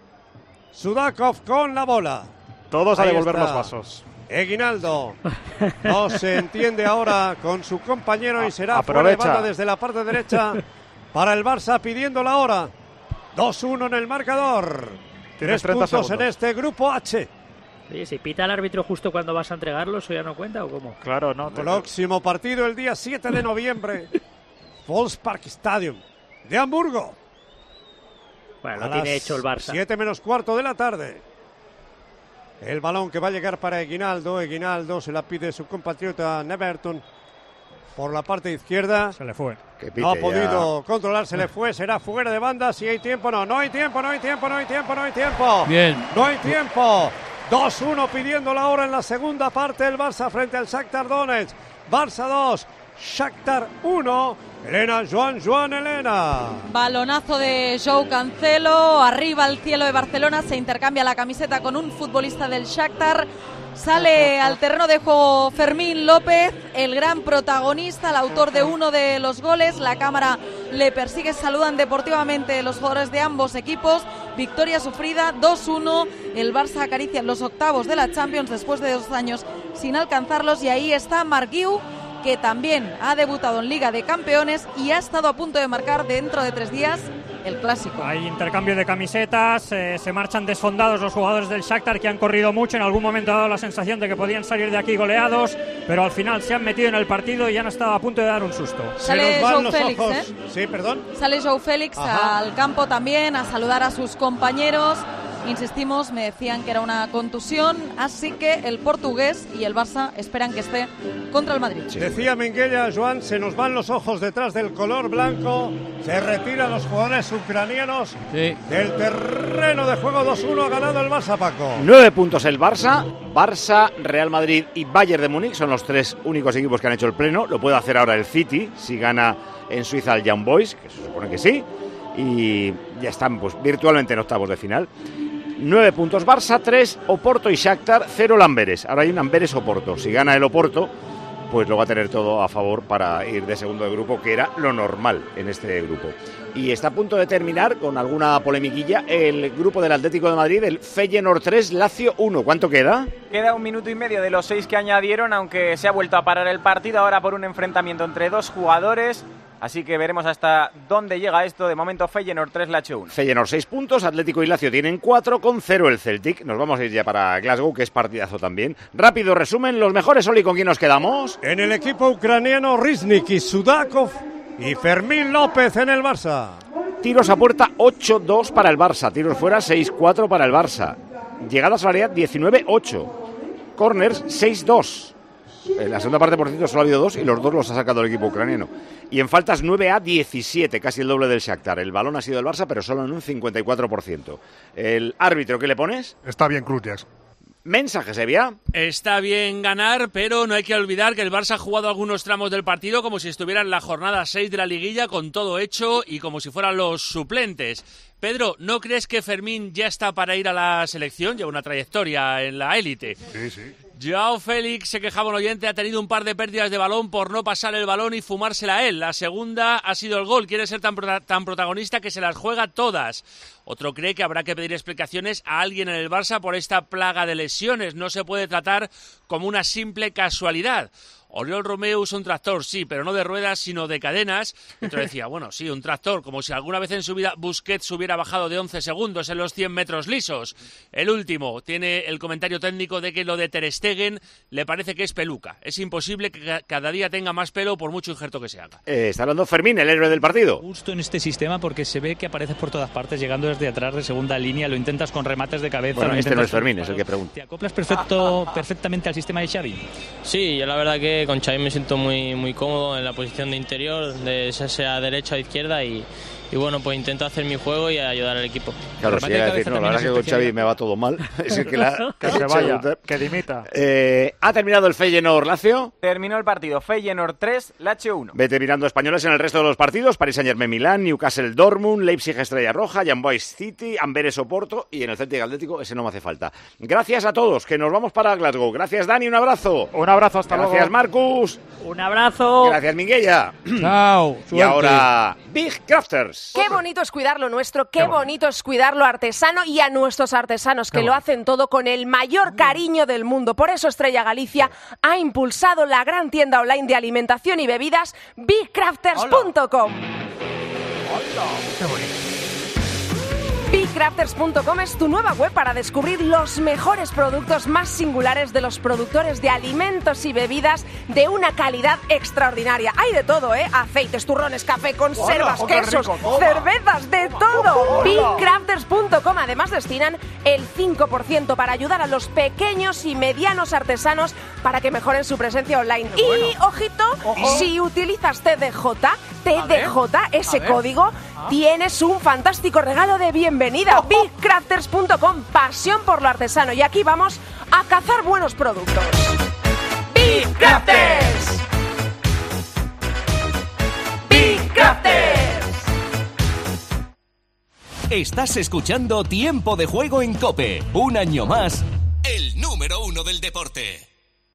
Sudakov con la bola. Todos a Ahí devolver está los vasos. Aguinaldo no se entiende ahora con su compañero y será Aprovecha. fuera de banda desde la parte derecha para el Barça, pidiendo la hora. dos uno en el marcador. Tienes Tres treinta puntos segundos. en este grupo H. Oye, si pita el árbitro justo cuando vas a entregarlo, ¿eso ya no cuenta o cómo? Claro, no. te- Próximo partido el día siete de noviembre. Volkspark Stadium de Hamburgo. Bueno, A lo tiene las hecho el Barça. siete menos cuarto de la tarde. El balón que va a llegar para Aguinaldo. Aguinaldo se la pide su compatriota Neverton por la parte izquierda. Se le fue. No ha podido controlar, se le fue, será fuera de banda. Si hay tiempo, no, no hay tiempo, no hay tiempo, no hay tiempo, no hay tiempo. Bien. No hay tiempo. dos uno pidiendo la hora en la segunda parte el Barça frente al Shakhtar Donetsk. Barça dos, Shakhtar uno. Elena, Joan, Joan, Elena. Balonazo de Joao Cancelo, arriba al cielo de Barcelona, se intercambia la camiseta con un futbolista del Shakhtar. Sale al terreno de juego Fermín López, el gran protagonista, el autor de uno de los goles. La cámara le persigue, saludan deportivamente los jugadores de ambos equipos. Victoria sufrida, dos uno. El Barça acaricia los octavos de la Champions después de dos años sin alcanzarlos. Y ahí está Marguiu, que también ha debutado en Liga de Campeones y ha estado a punto de marcar dentro de tres días el Clásico. Hay intercambio de camisetas, eh, se marchan desfondados los jugadores del Shakhtar, que han corrido mucho. En algún momento ha dado la sensación de que podían salir de aquí goleados, pero al final se han metido en el partido y han estado a punto de dar un susto. Sale Joao Félix, ¿eh? Sí, perdón. Sale Joao Félix Ajá. al campo también a saludar a sus compañeros. Insistimos, me decían que era una contusión, así que el portugués y el Barça esperan que esté contra el Madrid. Sí. Decía Minguella, Joan, se nos van los ojos detrás del color blanco, se retiran los jugadores ucranianos sí. del terreno de juego. Dos uno ha ganado el Barça, Paco. Nueve puntos el Barça, Barça, Real Madrid y Bayern de Múnich son los tres únicos equipos que han hecho el pleno. Lo puede hacer ahora el City si gana en Suiza al Young Boys, que se supone que sí, y ya están pues virtualmente en octavos de final. Nueve puntos Barça, tres Oporto y Shakhtar, cero Lamberes. Ahora hay un Amberes-Oporto. Si gana el Oporto, pues lo va a tener todo a favor para ir de segundo de grupo, que era lo normal en este grupo. Y está a punto de terminar, con alguna polemiquilla, el grupo del Atlético de Madrid, el Feyenoord tres, Lazio uno. ¿Cuánto queda? Queda un minuto y medio de los seis que añadieron, aunque se ha vuelto a parar el partido ahora por un enfrentamiento entre dos jugadores. Así que veremos hasta dónde llega esto. De momento Feyenoord tres, Lazio uno. Feyenoord seis puntos, Atlético y Lazio tienen cuatro, con cero el Celtic. Nos vamos a ir ya para Glasgow, que es partidazo también. Rápido resumen, los mejores, Oli, ¿con quién nos quedamos? En el equipo ucraniano, Riznik y Sudakov y Fermín López en el Barça. Tiros a puerta ocho dos para el Barça, tiros fuera seis cuatro para el Barça. Llegadas al área diecinueve ocho. Corners seis dos. En la segunda parte, por cierto, solo ha habido dos y los dos los ha sacado el equipo ucraniano. Y en faltas nueve a diecisiete, casi el doble del Shakhtar. El balón ha sido del Barça, pero solo en un cincuenta y cuatro por ciento. El árbitro, ¿qué le pones? Está bien, Krunic. Mensaje, Sevilla. Está bien ganar, pero no hay que olvidar que el Barça ha jugado algunos tramos del partido como si estuviera en la jornada seis de la liguilla, con todo hecho y como si fueran los suplentes. Pedro, ¿no crees que Fermín ya está para ir a la selección? Lleva una trayectoria en la élite. Sí, sí. Joao Félix, se quejaba un oyente, ha tenido un par de pérdidas de balón por no pasar el balón y fumársela a él. La segunda ha sido el gol. Quiere ser tan, prota- tan protagonista que se las juega todas. Otro cree que habrá que pedir explicaciones a alguien en el Barça por esta plaga de lesiones. No se puede tratar como una simple casualidad. Oriol Romeu es un tractor, sí, pero no de ruedas, sino de cadenas. Entonces decía, bueno, sí, un tractor, como si alguna vez en su vida Busquets hubiera bajado de once segundos en los cien metros lisos. El último tiene el comentario técnico de que lo de Ter Stegen le parece que es peluca. Es imposible que cada día tenga más pelo por mucho injerto que se haga. Eh, está hablando Fermín, el héroe del partido. Justo en este sistema, porque se ve que apareces por todas partes, llegando desde atrás de segunda línea, lo intentas con remates de cabeza. Bueno, este no es con... Fermín, es el que pregunta. ¿Te acoplas perfecto, perfectamente al sistema de Xavi? Sí, yo la verdad que con Xavi me siento muy, muy cómodo en la posición de interior, de sea derecha o izquierda, y, y bueno, pues intento hacer mi juego y ayudar al equipo. Claro, si llega a decir, no, la verdad es que con Xavi me va todo mal. Es que, la, que se vaya, que dimita. Eh, ¿Ha terminado el Feyenoord Lazio? Terminó el partido, Feyenoord tres, Lazio uno. Vete mirando españoles en el resto de los partidos: Paris Saint-Germain Milán, Newcastle Dortmund, Leipzig Estrella Roja, Young Boys City, Amberes Oporto, y en el Celtic Atlético ese no me hace falta. Gracias a todos, que nos vamos para Glasgow. Gracias, Dani, un abrazo. Un abrazo, hasta luego. Gracias, Marcus. Un abrazo. Gracias, Minguella. Chao. Y ahora, Big Crafters. Qué bonito es cuidar lo nuestro, qué, qué bonito. bonito es cuidar lo artesano, y a nuestros artesanos que qué lo bonito. hacen todo con el mayor cariño del mundo. Por eso Estrella Galicia ha impulsado la gran tienda online de alimentación y bebidas big crafters punto com. Qué bonito. big crafters punto com es tu nueva web para descubrir los mejores productos más singulares de los productores de alimentos y bebidas de una calidad extraordinaria. Hay de todo, ¿eh? Aceites, turrones, café, conservas, Hola, quesos, rico, cervezas, de todo. big crafters punto com además destinan el cinco por ciento para ayudar a los pequeños y medianos artesanos para que mejoren su presencia online. Qué y, bueno. ojito, Ojo. si utilizas T D J, T D J, ese código, ¿Ah? tienes un fantástico regalo de bienvenida. big crafters punto com, pasión por lo artesano. Y aquí vamos a cazar buenos productos. ¡Big Crafters! ¡Big Crafters! Estás escuchando Tiempo de Juego en COPE. Un año más, el número uno del deporte.